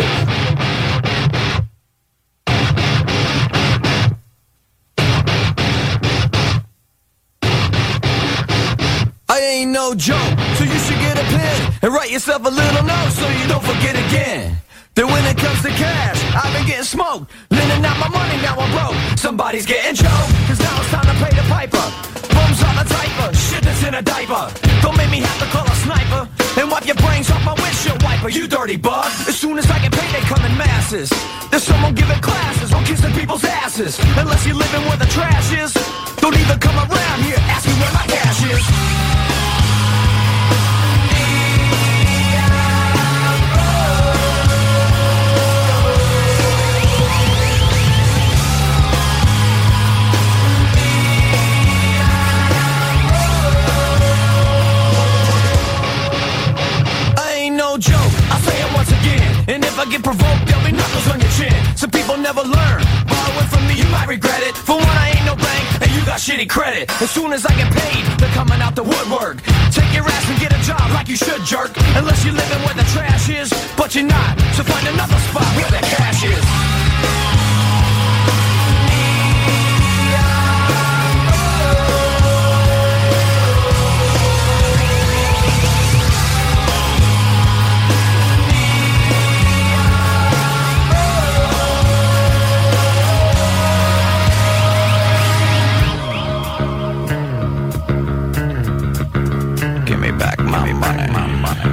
I ain't no joke, so you should get a pen and write yourself a little note so you don't forget again. That when it comes to cash, I've been getting smoked, lending out my money, now I'm broke. Somebody's getting choked, cause now it's time to pay the piper. Bums on the typer, shit that's in a diaper. Don't make me have to call a sniper and wipe your brains off my windshield wiper, you dirty bug. As soon as I get paid, they come in masses. There's someone giving classes on kissing people's asses. Unless you're living where the trash is, don't even come around here asking where my cash is. And if I get provoked, there'll be knuckles on your chin. Some people never learn. Borrowing from me, you might regret it. For one, I ain't no bank, and you got shitty credit. As soon as I get paid, they're coming out the woodwork. Take your ass and get a job like you should, jerk. Unless you're living where the trash is, but you're not. So find another spot where the cash is. Back my money, my money.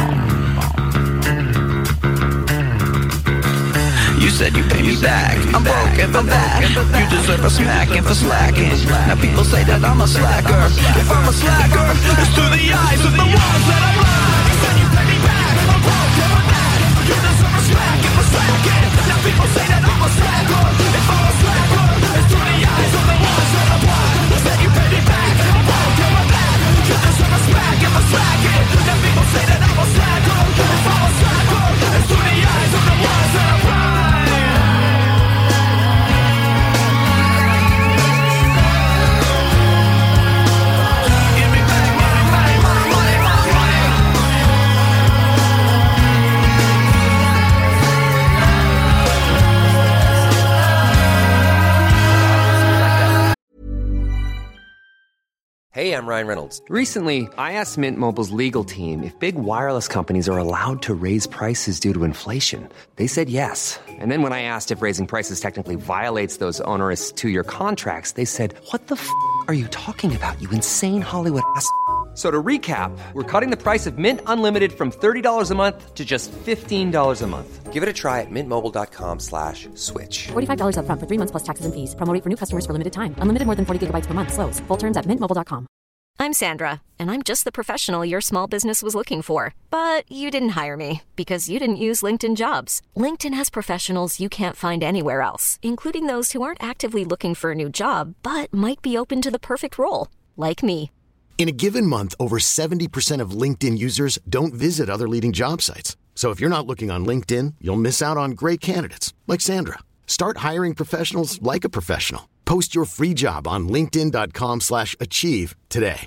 You said you pay me back. I'm broke and for that. You deserve a smacking for slacking. Now people say that I'm a slacker. If I'm a slacker, it's through the eyes of the ones that I love. You said you pay me back. I'm broke and for that. You deserve a smacking for slacking. Now people say that I'm a slacker. If I'm a slacker, it's through the eyes of the ones that I love. You said you pay me back. I'm broke and for that. You deserve a smack if I slack it. Now people say that I'm a slacker. If I'm a slacker, it's through the eyes of the ones that I ride. Give me back money, money, money, money, money. Hey, I'm Ryan Reynolds. Recently, I asked Mint Mobile's legal team if big wireless companies are allowed to raise prices due to inflation. They said yes. And then when I asked if raising prices technically violates those onerous two-year contracts, they said, what the f*** are you talking about, you insane Hollywood ass f- So to recap, we're cutting the price of Mint Unlimited from thirty dollars a month to just fifteen dollars a month. Give it a try at mintmobile.com slash switch. forty-five dollars up front for three months plus taxes and fees. Promo rate for new customers for limited time. Unlimited more than forty gigabytes per month. Slows full terms at mint mobile dot com. I'm Sandra, and I'm just the professional your small business was looking for. But you didn't hire me because you didn't use LinkedIn Jobs. LinkedIn has professionals you can't find anywhere else, including those who aren't actively looking for a new job, but might be open to the perfect role, like me. In a given month, over seventy percent of LinkedIn users don't visit other leading job sites. So if you're not looking on LinkedIn, you'll miss out on great candidates like Sandra. Start hiring professionals like a professional. Post your free job on linkedin.com slash achieve today.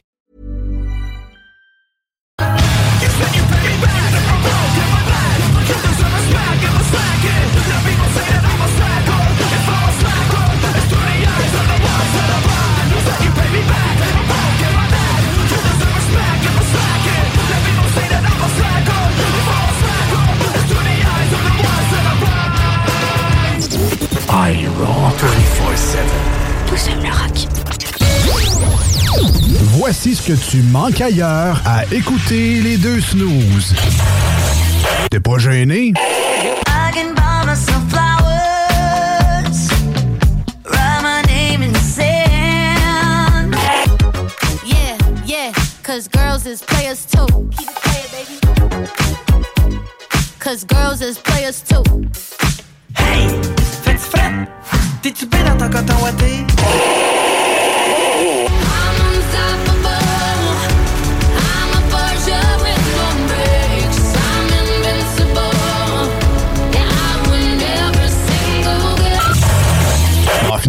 iRock vingt-quatre sept. Tous aiment le rock. Voici ce que tu manques ailleurs à écouter les deux snooze. T'es pas gêné? I can buy myself flowers, write my name in the sand. Yeah, yeah, cause girls is players too. Keep it playing, baby. Cause girls is players too. Hey, fais-tu frais? T'es-tu bien dans ton coton ouaté?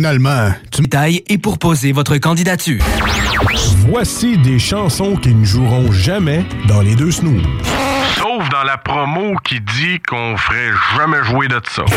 finalement, tu Détail et pour poser votre candidature. Voici des chansons qui ne joueront jamais dans les deux snooze. Sauf dans la promo qui dit qu'on ferait jamais jouer de ça.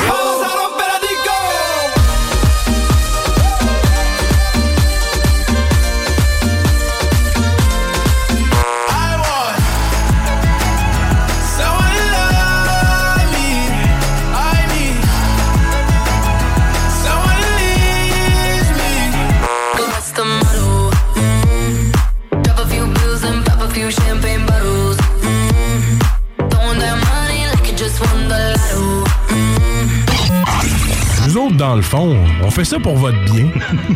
Champagne bottles, mm-hmm. Throwing that money like you just won the lotto. Mm-hmm. Nous autres, dans le fond, on fait ça pour votre bien.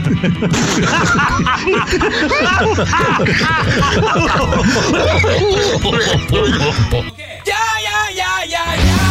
Yeah, yeah, yeah, yeah, yeah.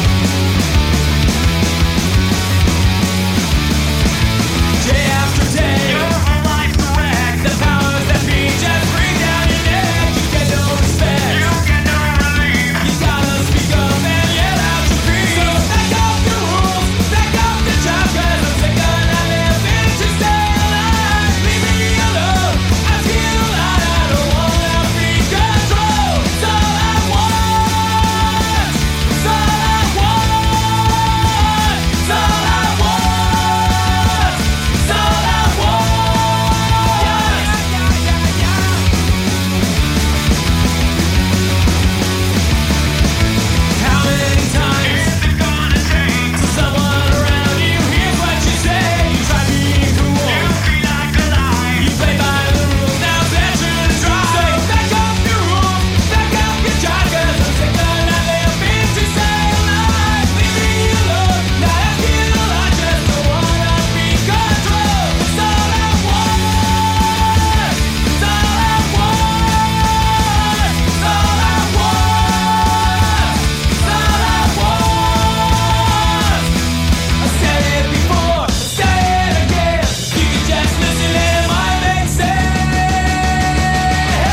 Day after day, your whole life's a wreck. The powers that be just bring down your neck. You get no respect, you get no relief. You gotta speak up and yell out your grief. So back up your rules, back up the job, 'cause I'm sick of not living to stay alive. Leave me alone, I feel like I don't wanna be controlled. It's all I want, it's all I want, it's all I want, it's all I want. How many times is it gonna take till someone around you hears what you say? You try being cool, you feel like a lie. You play by the rules, now that you're dry. So back up your rules, back up your job, 'cause I'm sick of not living to stay alive. Leave me alone, now I feel I just don't wanna be controlled. It's all I want, it's all I want, it's all I want, it's all I want. I said it before, say it again. You can just listen, it might make sense.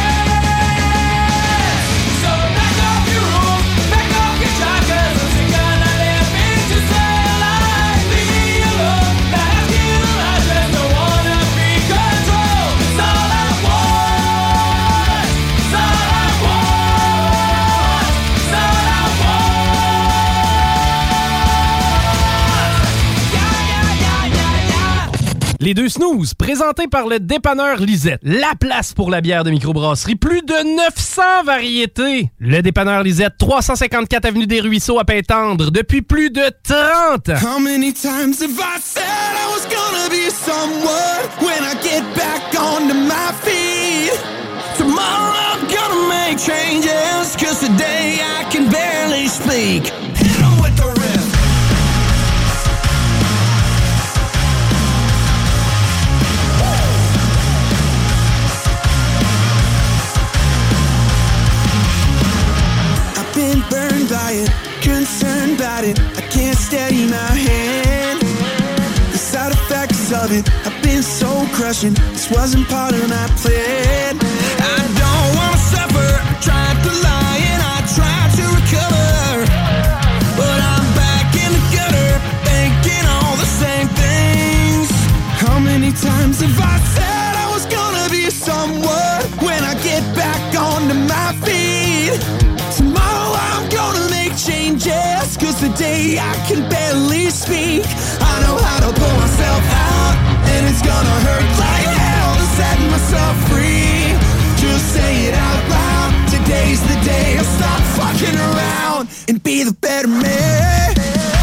So back up your rules, back up your job, 'cause I'm sick of not living to stay alive. Leave me alone, now I feel I just don't wanna be controlled. It's all I want, it's all I want, it's all I Les deux snooze, présentés par le dépanneur Lisette. La place pour la bière de microbrasserie. Plus de neuf cents variétés. Le dépanneur Lisette, trois cent cinquante-quatre avenue des Ruisseaux à Pintendre, depuis plus de trente ans. How many times have I said I was gonna be someone when I get back onto my feet? Tomorrow I'm gonna make changes, 'cause today I can barely speak. Hit 'em with the riff. I've been burned by it, concerned about it. I can't steady my hand. The side effects of it have been so crushing. This wasn't part of my plan. I don't wanna suffer. I tried to lie and I tried to recover, but I'm back in the gutter, thinking all the same things. How many times have I said I was gonna be someone when I get back onto my feet? Tomorrow I'm gonna make changes, 'cause today I can barely speak. I know how to pull myself out, and it's gonna hurt like hell to set myself free. Just say it out loud. Today's the day I'll stop fucking around and be the better man.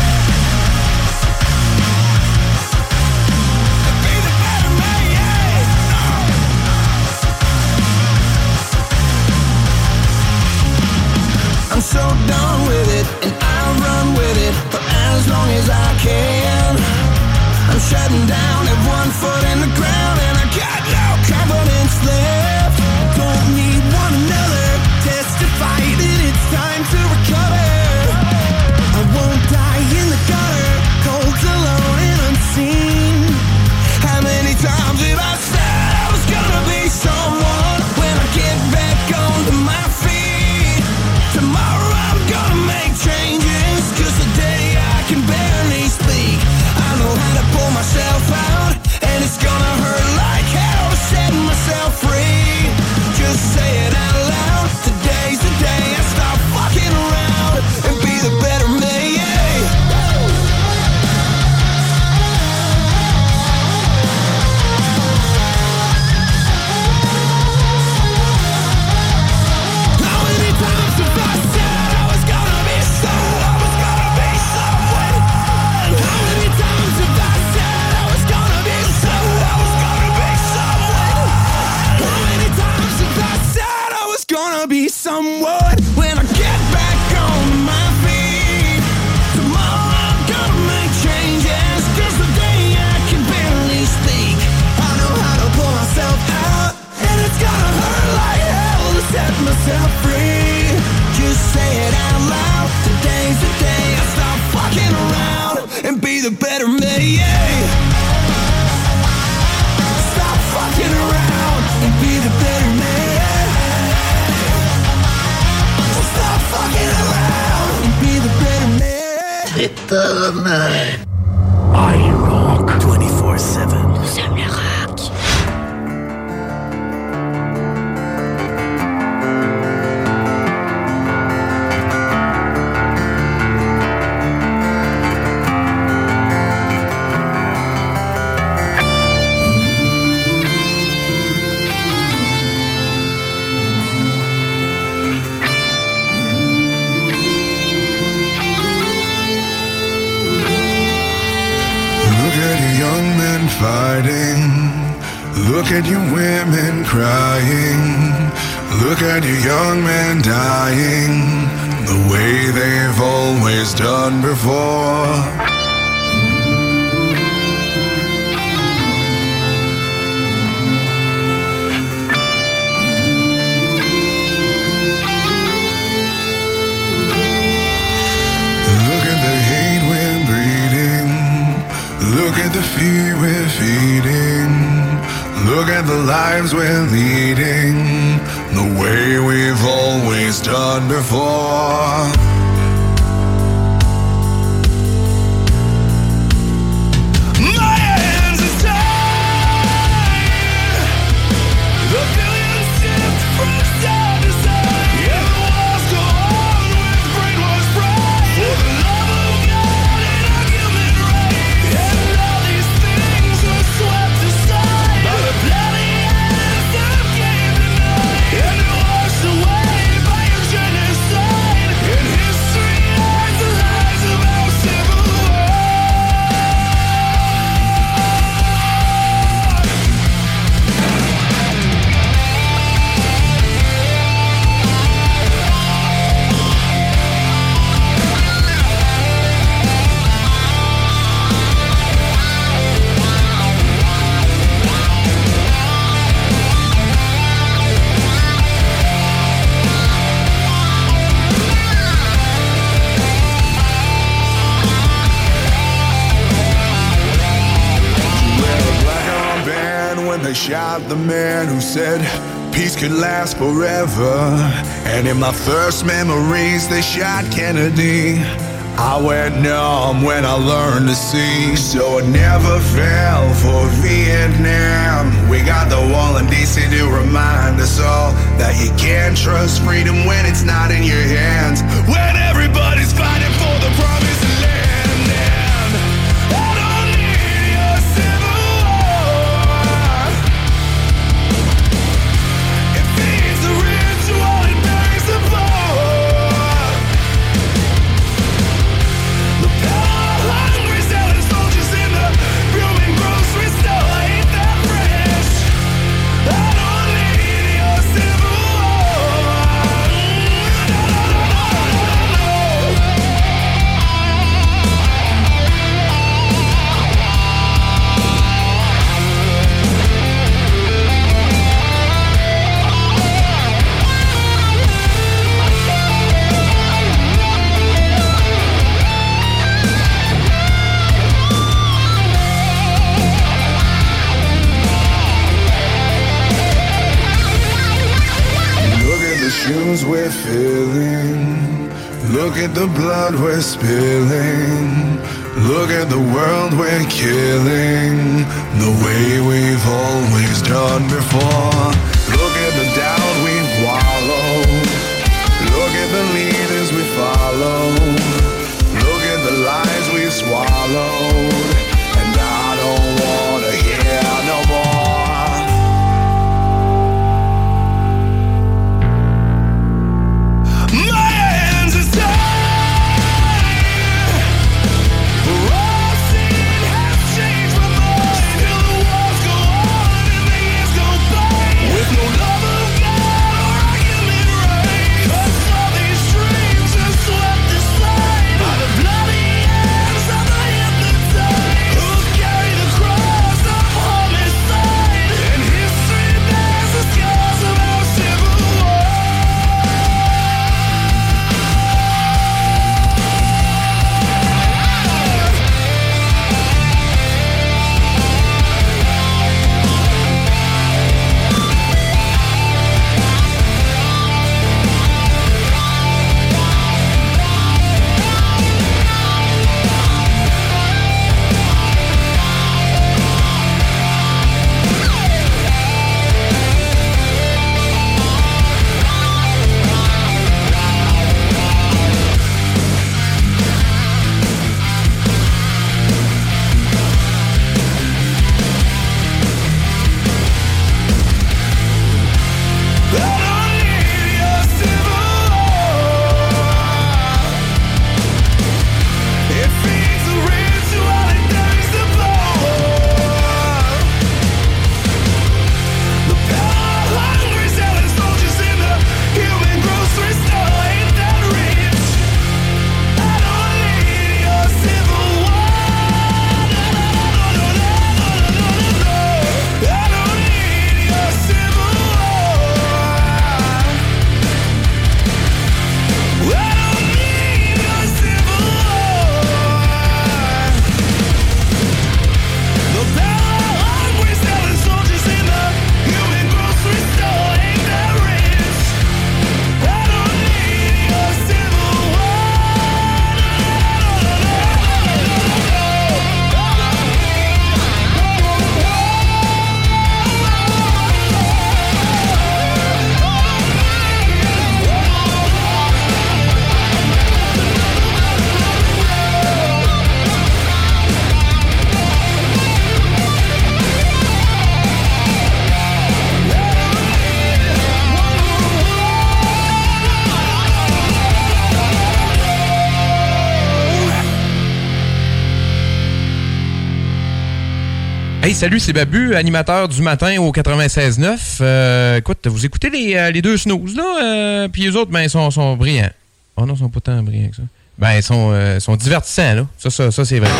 Be the better man, yeah. I'm so done with it, and I'll run with it for as long as I can. I'm shutting down at one foot in the ground, and I got no confidence left. Don't need one another, testify that it's time to recover. I won't die in the gutter, cold, alone, and unseen. How many times have I said I was gonna be someone when I get back onto my feet? Tomorrow I'm gonna make changes, 'cause today I can barely speak. I know how to pull myself out, I'm what when I get back on my feet. Tomorrow I'm gonna make changes, cause today I can barely speak. I know how to pull myself out, and it's gonna hurt like hell to set myself free. Just say it out loud, today's the day I stop fucking around and be the better me, yeah. Stop fucking around and be the better man. Stop fucking around and be the better man. C'est better man. I rock twenty-four seven. Nous sommes le rock. Fighting. Look at you women crying. Look at you young men dying the way they've always done before. Look at the hate we're breeding. Look at the fear we're feeding. Look at the lives we're leading, the way we've always done before. They shot the man who said peace could last forever. And in my first memories they shot Kennedy. I went numb when I learned to see. So I never fell for Vietnam. We got the wall in D C to remind us all that you can't trust freedom when it's not in your hands. When everybody's fighting for the promised land. And I don't need your civil war. It feeds the ritual, it buries the poor. The power-hungry selling soldiers in the booming grocery store ain't that fresh. I don't need your civil war. No, no, no, no, no, no. Look at the shoes we're filling. Look at the blood we're spilling. Look at the world we're killing, the way we've always done before. Look at the doubt we've wallowed. Look at the leaders we follow. Look at the lies we've swallowed. And I don't wanna hear no more. My hands are tied. For all sin has changed my mind. Till the wars go on and the years go by. With no love of God or argument right. Hey, salut, c'est Babu, animateur du matin au quatre-vingt-seize neuf. Euh, écoute, vous écoutez les, euh, les deux snooze, là, euh, puis les autres, ben, ils sont, sont brillants. Oh non, ils sont pas tant brillants que ça. Ben, ils sont, euh, sont divertissants, là. Ça, ça, ça, c'est vrai.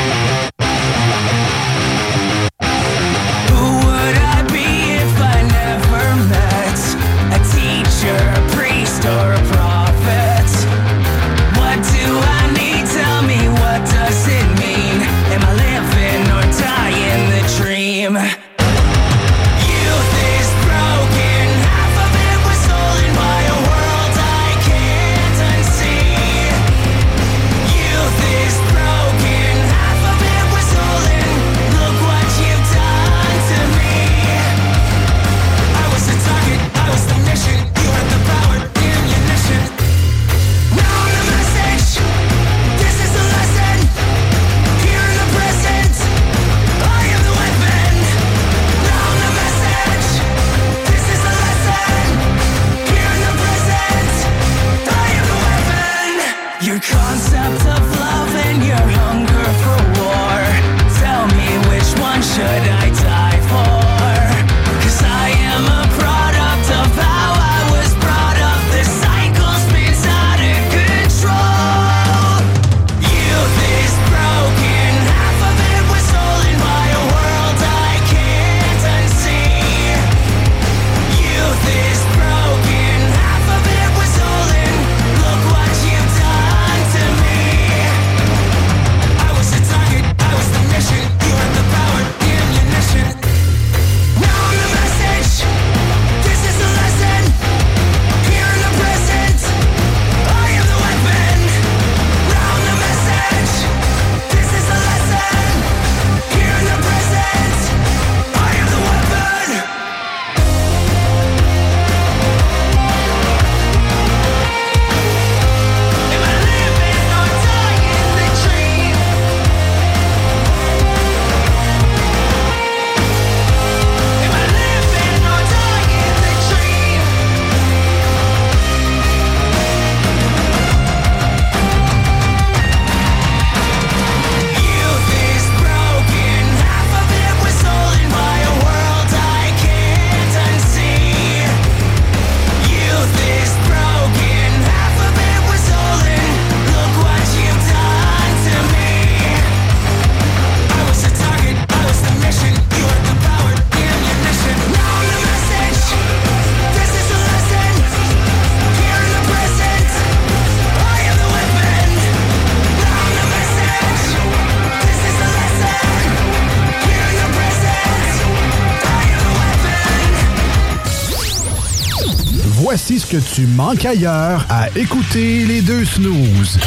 Voici ce que tu manques ailleurs à écouter les deux snooze.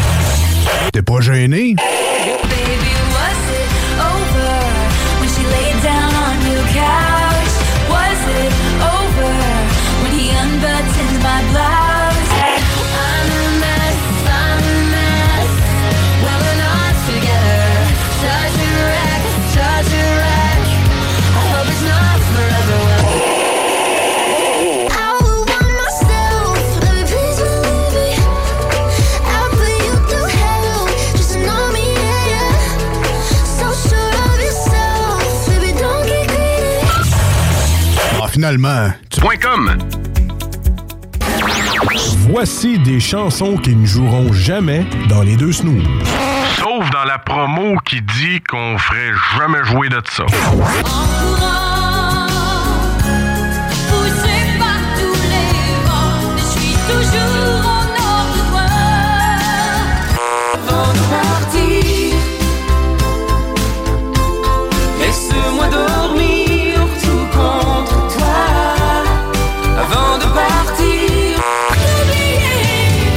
T'es pas gêné? Baby, was it over when she laid down on your couch? Was it over when he unbuttoned my blouse? I'm a mess, I'm a mess. Well, we're not together. Such a wreck, such a wreck. I hope it's not forever. Finalement, tu... .com. Voici des chansons qui ne joueront jamais dans les deux snooze. Sauf dans la promo qui dit qu'on ferait jamais jouer de ça. Laisse-moi dormir tout contre toi avant de partir. Oublier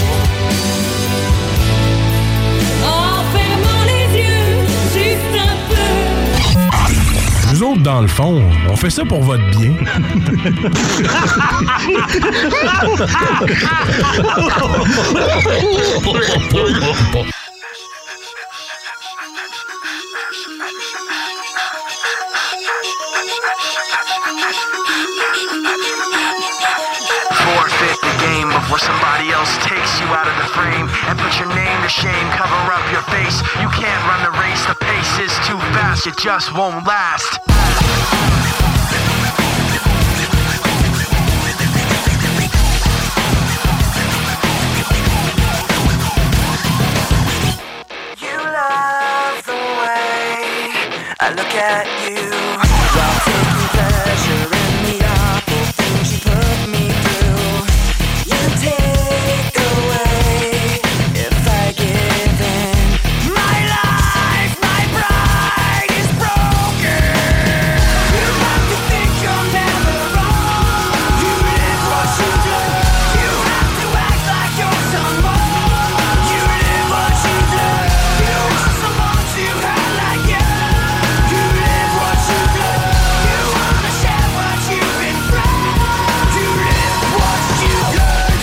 en fermant les yeux juste un peu. Nous autres, dans le fond, on fait ça pour votre bien. Forfeit the game before somebody else takes you out of the frame and put your name to shame, cover up your face. You can't run the race, the pace is too fast, it just won't last. You love the way I look at you while taking pleasure in the awful things you put me through. You take away if I give in. My life, my pride is broken. You like to think you're never wrong. You live what you do. You have to act like you're someone. You live what you do. You want someone to hurt like you. You live what you do. You wanna share what you've been through. You live what you do.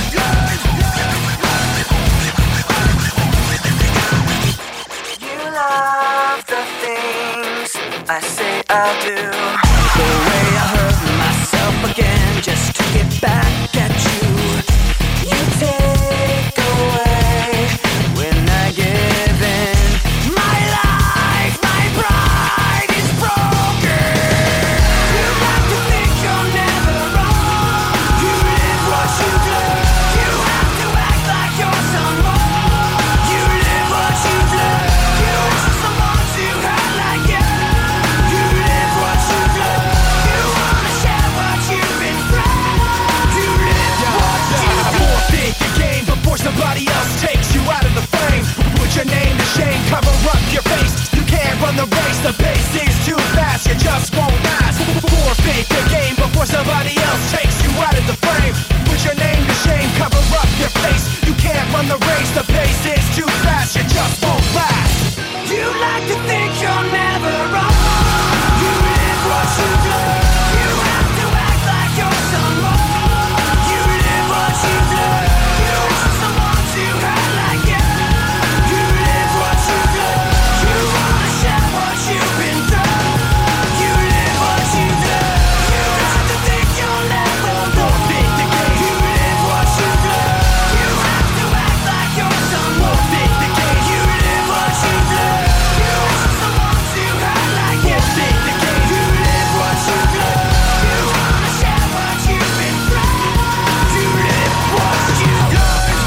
You love the things I say I'll do. The way I hurt myself again just to get back at you. You take away when I give in. My life, my pride is broken. You like to think you're never wrong. You live what you do. You have to act like you're someone. You live what you do. You want someone to hurt like you. You live what you do. You wanna share what you've been through. You live what you do. Forfeit the game before somebody else takes you out of the frame. Put your name to shame, cover up your face. You can't run the race, the pace is too fast, you just won't last. Forfeit the game before somebody else takes you out of the frame. Put your name to shame, cover up your face. You can't run the race, the pace is too fast, you just won't last. You like to think you're never wrong. You live what you do. You have to act like you're someone. You live what you do. You want someone to hurt like you. You live what you do. You wanna share what you've been through. You live what you do. You like to think you're never wrong. You live what you do. You have to act like you're someone. You live what you do. You want someone to hurt like you. You live what you do. You wanna share what you've been through. You live what you do.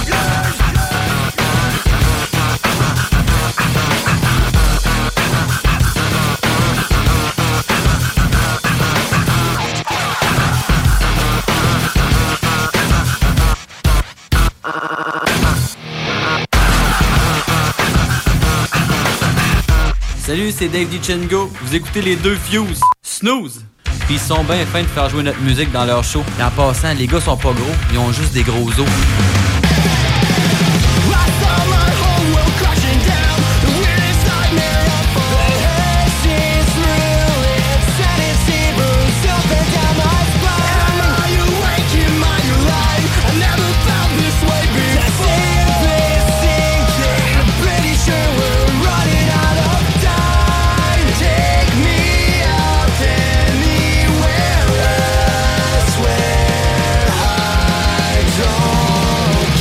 Salut, c'est Dave DiCengo. Vous écoutez les deux Fuse. Snooze. Puis ils sont bien fins de faire jouer notre musique dans leur show. Et en passant, les gars sont pas gros, ils ont juste des gros os. Don't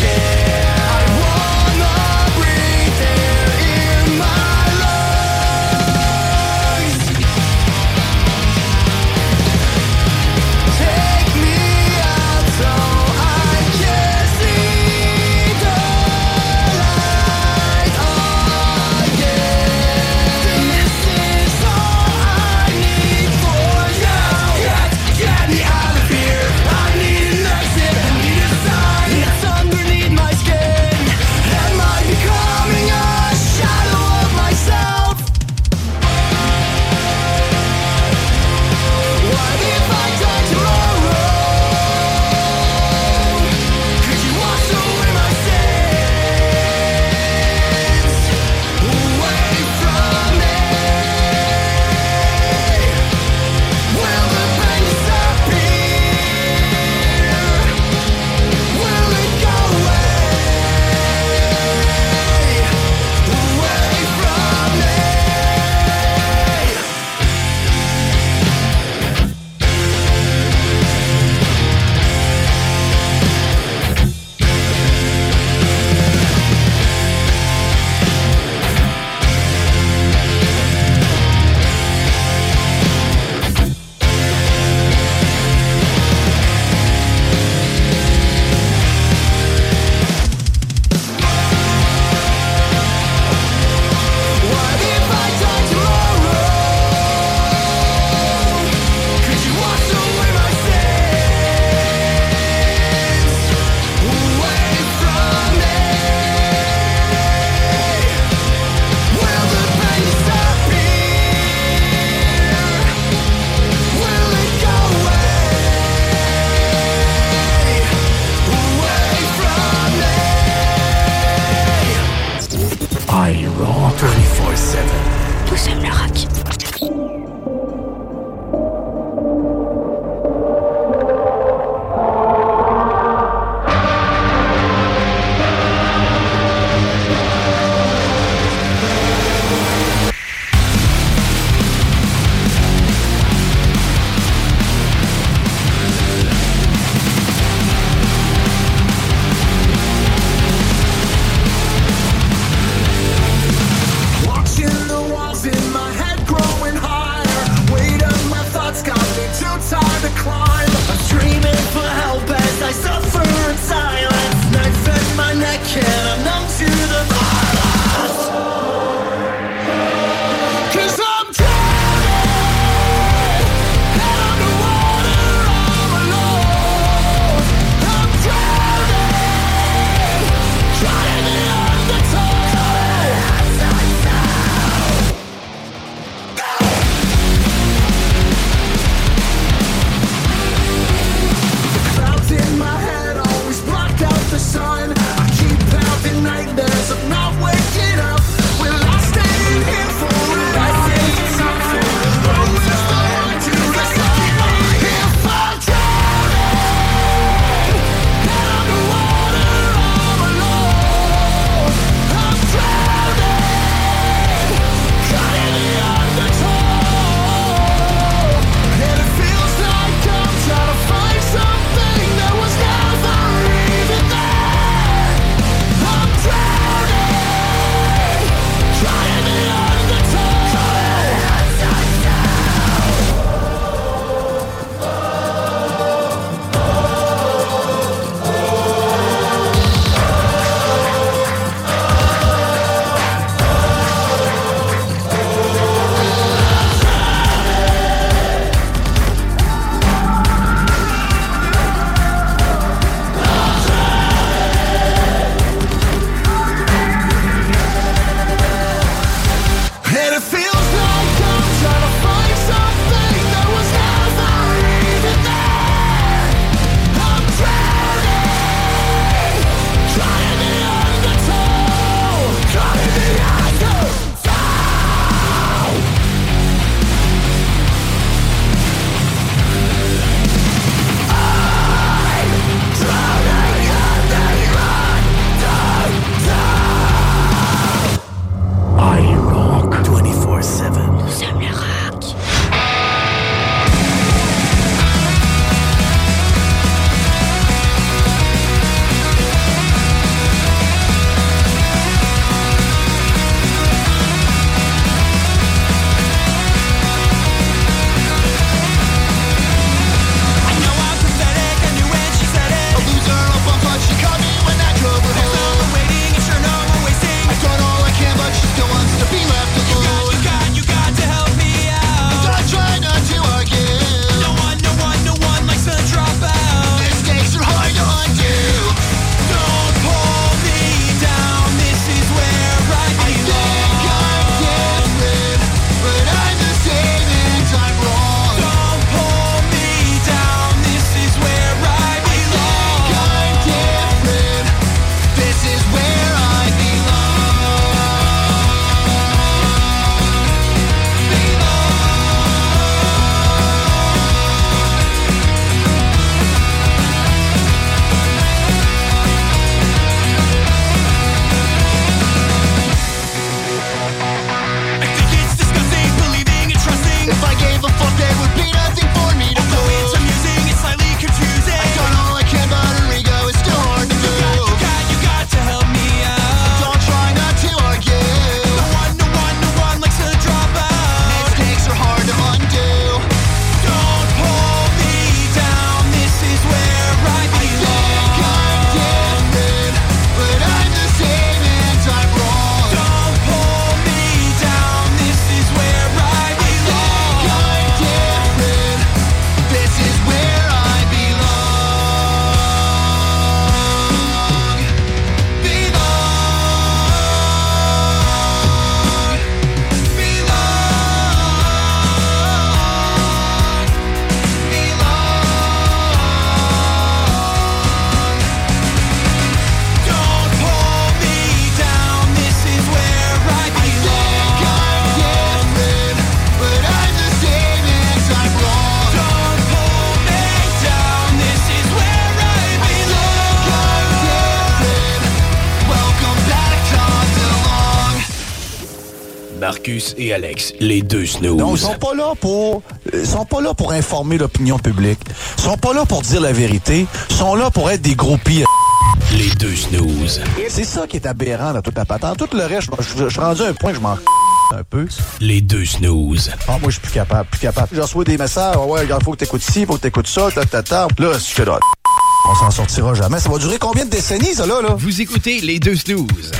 Marcus et Alex, les deux snooze. Non, ils sont pas là pour, ils sont pas là pour informer l'opinion publique. Ils sont pas là pour dire la vérité. Ils sont là pour être des groupies. Les deux snooze. C'est ça qui est aberrant dans toute la patente. Tout le reste, je je suis rendu à un point que je m'en un peu. Les deux snooze. Ah, moi, je suis plus capable, plus capable. Je reçois des messages. Ah ouais, il faut que t'écoutes ci, faut que t'écoutes ça, ta, ta, ta. Là, je suis là. On s'en sortira jamais. Ça va durer combien de décennies, ça, là, là? Vous écoutez les deux snooze.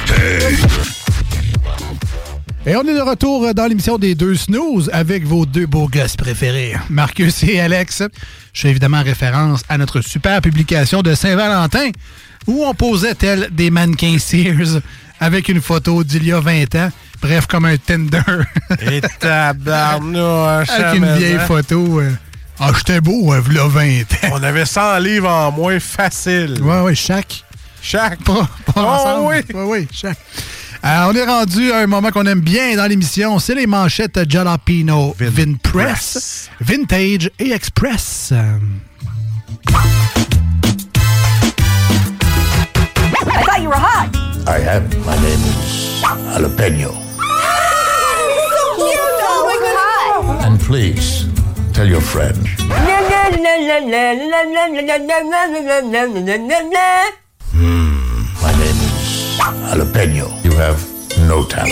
Et on est de retour dans l'émission des deux snooze avec vos deux beaux gosses préférés, Marcus et Alex. Je fais évidemment référence à notre super publication de Saint-Valentin où on posait tel des mannequins Sears avec une photo d'il y a vingt ans. Bref, comme un Tinder. Et tabarnouche. Avec une vieille photo. Euh, ah, j'étais beau, hein, v'là vingt ans. On avait cent livres en moins facile. Ouais, ouais, chaque. Chaque. Pas, pas oh, ensemble. oui. Ouais, ouais, chaque. Euh, on est rendu à un moment qu'on aime bien dans l'émission. C'est les manchettes Jalapeno Vin, Vin Press, Vintage et Express. I thought you were hot. I am. My name is Jalapeno. So cute. Oh my God. And please, tell your friend. Hmm. My name is Jalapeno. You have no talent.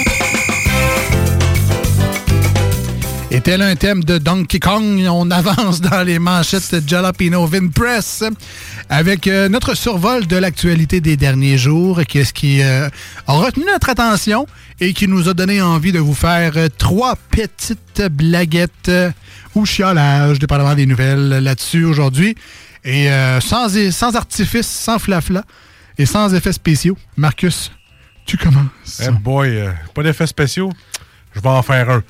Et tel un thème de Donkey Kong, on avance dans les manchettes de Jalapeno Vin Press avec euh, notre survol de l'actualité des derniers jours, qu'est-ce qui euh, a retenu notre attention et qui nous a donné envie de vous faire euh, trois petites blaguettes euh, ou chiolages, dépendamment des nouvelles là-dessus aujourd'hui. Et euh, sans, sans artifice, sans flafla et sans effets spéciaux. Marcus, tu commences. Eh hey boy, euh, pas d'effets spéciaux. Je vais en faire un.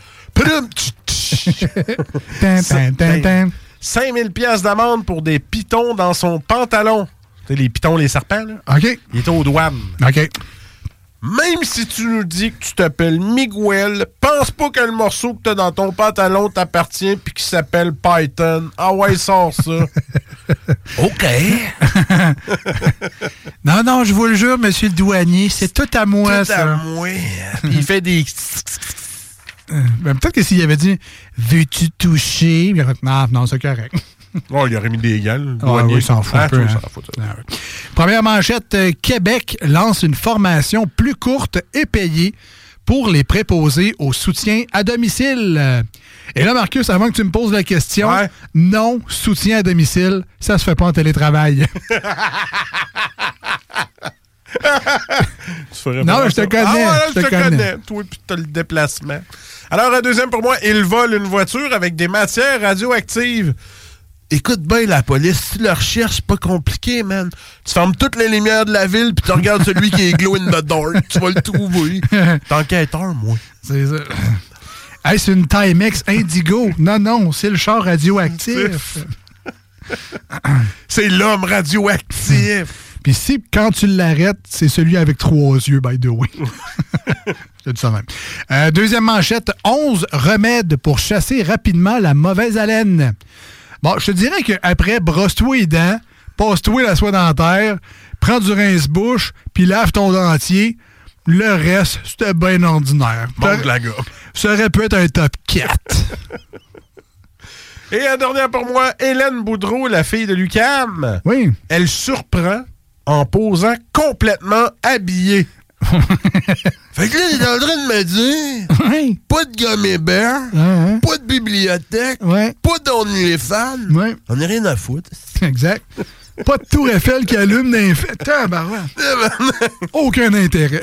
cinq mille piastres d'amende pour des pitons dans son pantalon. Tu sais, les pitons, les serpents, là? OK. Il est aux douanes. OK. Même si tu nous dis que tu t'appelles Miguel, pense pas que le morceau que t'as dans ton pantalon t'appartient puis qu'il s'appelle Python. Ah ouais, sors ça. OK. non, non, je vous le jure, monsieur le douanier, c'est tout à moi, tout ça. Tout à moi. Puis il fait des... Ben, peut-être que s'il avait dit « Veux-tu toucher? » Il aurait fait « Non, non, c'est correct. » Oh, il aurait mis des gants. Ah, oui, il s'en fout ah, un peu. Hein. S'en fout, ah, oui. Première manchette, euh, Québec lance une formation plus courte et payée pour les préposés au soutien à domicile. Et là, Marcus, avant que tu me poses la question, ouais. Non, soutien à domicile, ça se fait pas en télétravail. Non, je te connais. Ah ouais, je te, te connais. connais. Toi, puis t'as le déplacement. Alors, un deuxième pour moi, il vole une voiture avec des matières radioactives. Écoute bien la police, si tu le recherches, c'est pas compliqué, man. Tu fermes toutes les lumières de la ville puis tu regardes celui qui est glow in the dark. Tu vas le trouver. T'es enquêteur, moi. C'est ça. Hey, c'est une Timex Indigo. Non, non, c'est le char radioactif. C'est l'homme radioactif. Puis si, quand tu l'arrêtes, c'est celui avec trois yeux, by the way. Je dis ça même. Euh, deuxième manchette, onze remèdes pour chasser rapidement la mauvaise haleine. Bon, je te dirais qu'après, brosse-toi les dents, passe-toi la soie dentaire, prends du rince-bouche, puis lave ton dentier. Le reste, c'était bien ordinaire. Bon de la gomme. Ça aurait pu être un top quatre. Et la dernière pour moi, Hélène Boudreau, la fille de l'U Q A M. Oui. Elle surprend en posant complètement habillée. Fait que là, il est en train de me dire oui. Pas de gummy bear, uh-huh. pas de bibliothèque, ouais. pas d'OnlyFans. Ouais. On n'a rien à foutre. Exact. Pas de tour Eiffel qui allume d'un fait. Aucun intérêt.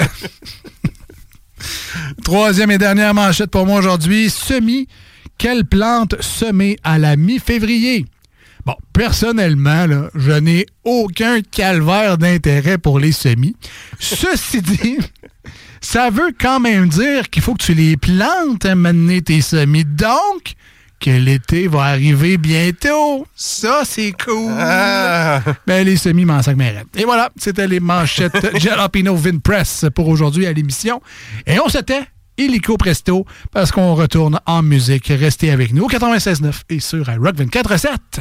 Troisième et dernière manchette pour moi aujourd'hui. Semis. Quelle plante semer à la mi-février? Bon, personnellement, là, je n'ai aucun calvaire d'intérêt pour les semis. Ceci dit, ça veut quand même dire qu'il faut que tu les plantes à mener tes semis. Donc, que l'été va arriver bientôt. Ça, c'est cool. Ah. Ben, les semis m'en sac mérite. Et voilà, c'était les manchettes Jalapeno Vin Press pour aujourd'hui à l'émission. Et on se tait illico presto parce qu'on retourne en musique. Restez avec nous au quatre-vingt-seize neuf et sur iRock vingt-quatre sept.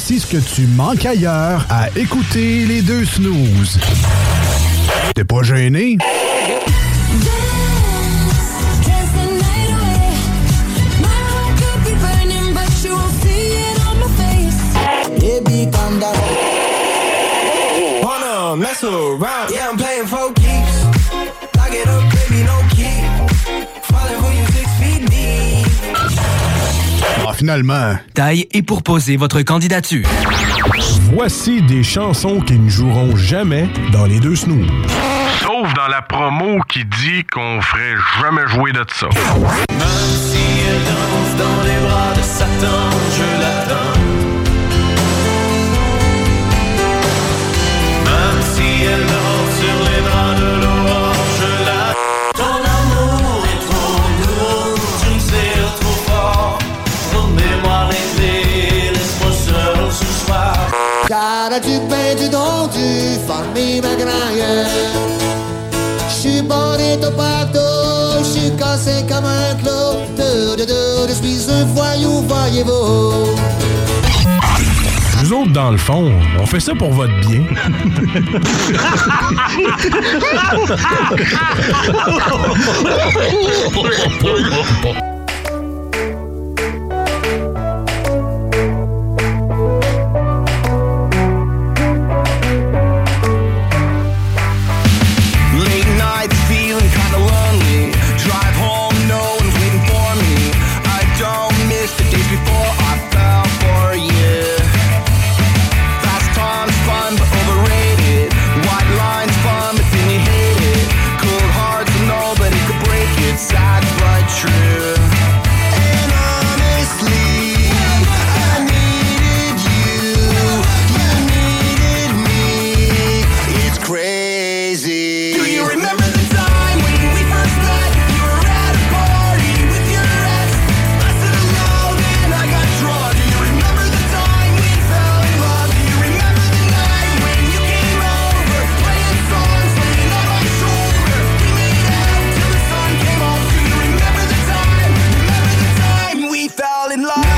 Voici ce que tu manques ailleurs à écouter les deux snooze. T'es pas gêné? Baby, calm down. Wanna mess around? Yeah, I'm playing for keeps. Lock it up, baby, no key. Falling for you six feet deep. Ah, finalement. Taille et pour poser votre candidature. Voici des chansons qui ne joueront jamais dans les deux snooze. Sauf dans la promo qui dit qu'on ferait jamais jouer de ça. Même si elle danse dans les bras de Satan, je l'attends. Même si elle dort sur les draps de l'aurore, je l'attends. Ton amour est trop lourd, tu me serres trop fort. Ton mémoire l'été, laisse-moi seul ce soir. Cara, tu pensi donc tu farmi magraille. J'suis bonito partout, j'suis cassé comme un clou. De, de, de, je suis un voyou, voyez-vous. Nous autres, dans le fond, on fait ça pour votre bien. Sad but true. And honestly, I needed you. You needed me. It's crazy. Do you remember the time when we first met? You were at a party with your ex. I stood alone and I got drunk. Do you remember the time we fell in love? Do you remember the night when you came over, playing songs, laying on my shoulder? We made out till the sun came up. Do you remember the time? Remember the time we fell in love?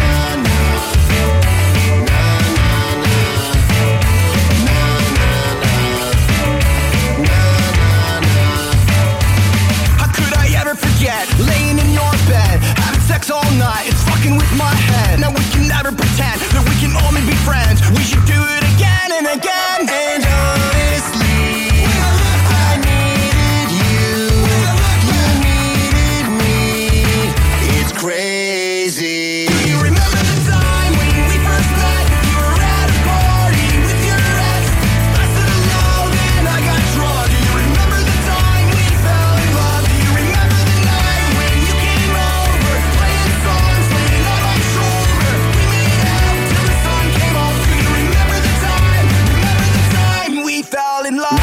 How could I ever forget laying in your bed, having sex all night? It's fucking with my head. Now we can never pretend that we can only be friends. We should do it again and again. And honestly, I needed you. You needed me. It's crazy. Do you remember the time when we first met? You were at a party with your ex. I stood alone and I got drunk. Do you remember the time we fell in love? Do you remember the night when you came over, playing songs, laying on my shoulder? We made out till the sun came up. Do you remember the time? Remember the time we fell in love?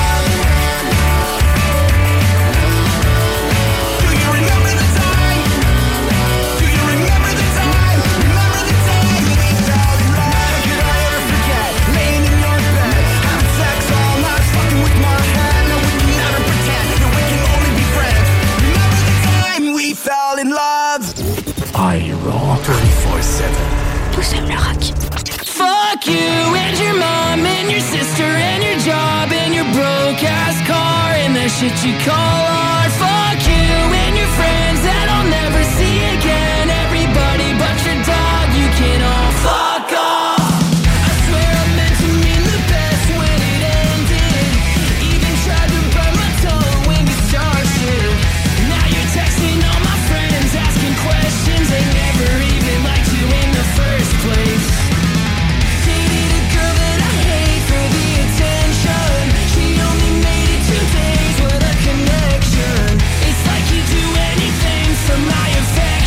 Do you remember the time? Do you remember the time? Remember the time we fell in love? How could I ever forget laying in your bed, having sex all night, fucking with my head? No, we can never pretend that we can only be friends. Remember the time we fell in love? iRock twenty-four seven. Tous aiment le rock. Fuck you and your mom and your sister and your job and your broke ass car and the shit you call art. Fuck you and your friends that I'll never see again. Everybody but your dog, you can all fuck off. I swear I meant to mean the best when it ended. Even tried to burn my tongue when you started. Now you're texting all my friends, asking questions. They never even liked you in the first place. Dated a girl that I hate for the attention. She only made it two days with a connection. It's like you do anything for my affection.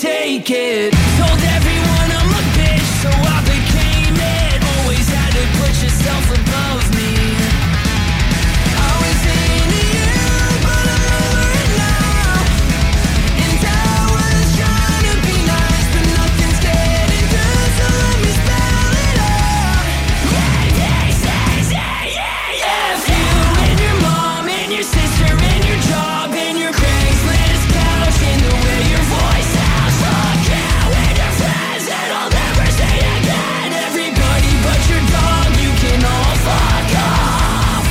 take it. Told everyone I'm a bitch, so I became it. Always had to put yourself above me. I was into you, but I'm over it now. And I was trying to be nice, but nothing's getting through, so let me spell it out. Yeah, yeah, yeah, yeah, yeah, yeah. F you and your mom and your sister and your job and your Craigslist couch and the way your voice sounds. Fuck you and your friends that I'll never see again. Everybody but your dog, you can all fuck off.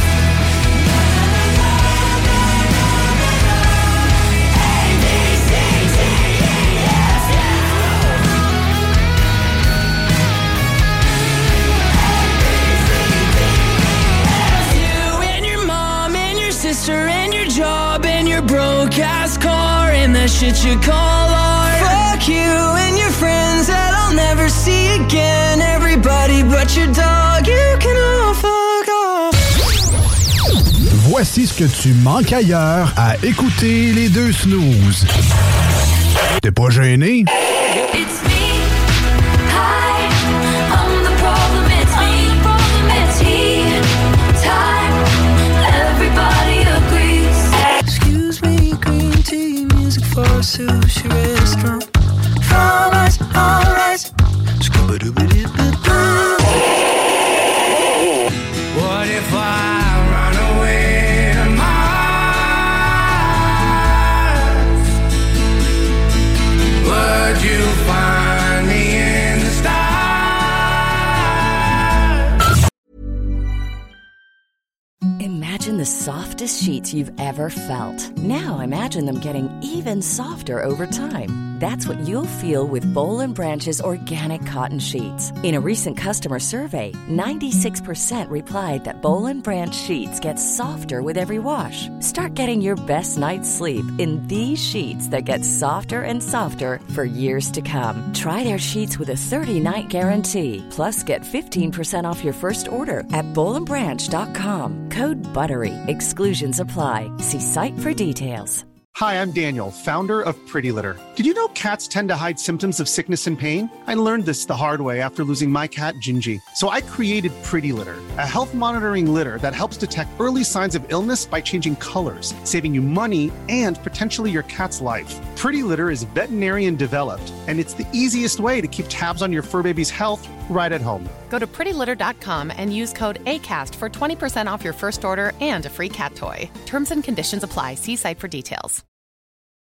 A, B, C, D, E, F, U. You and your mom and your sister and your job and your broke ass car and the shit you call art. Fuck you and your friends that I'll never see again. Everybody but your dog, you can all fuck off. Voici ce que tu manques ailleurs à écouter les deux snooze. T'es pas gêné? It's me. Hi, I'm the problem. It's me. Problem. It's he. Time. Everybody agrees. Excuse me, green tea, music for a sushi restaurant. From us, alright. What if I run away to Mars? Would you find me in the stars? Imagine the softest sheets you've ever felt. Now imagine them getting even softer over time. That's what you'll feel with Boll and Branch's organic cotton sheets. In a recent customer survey, ninety-six percent replied that Boll and Branch sheets get softer with every wash. Start getting your best night's sleep in these sheets that get softer and softer for years to come. Try their sheets with a thirty-night guarantee. Plus, get fifteen percent off your first order at boll and branch dot com. Code BUTTERY. Exclusions apply. See site for details. Hi, I'm Daniel, founder of Pretty Litter. Did you know cats tend to hide symptoms of sickness and pain? I learned this the hard way after losing my cat, Gingy. So I created Pretty Litter, a health monitoring litter that helps detect early signs of illness by changing colors, saving you money and potentially your cat's life. Pretty Litter is veterinarian developed, and it's the easiest way to keep tabs on your fur baby's health right at home. Go to pretty litter dot com and use code ACAST for twenty percent off your first order and a free cat toy. Terms and conditions apply. See site for details.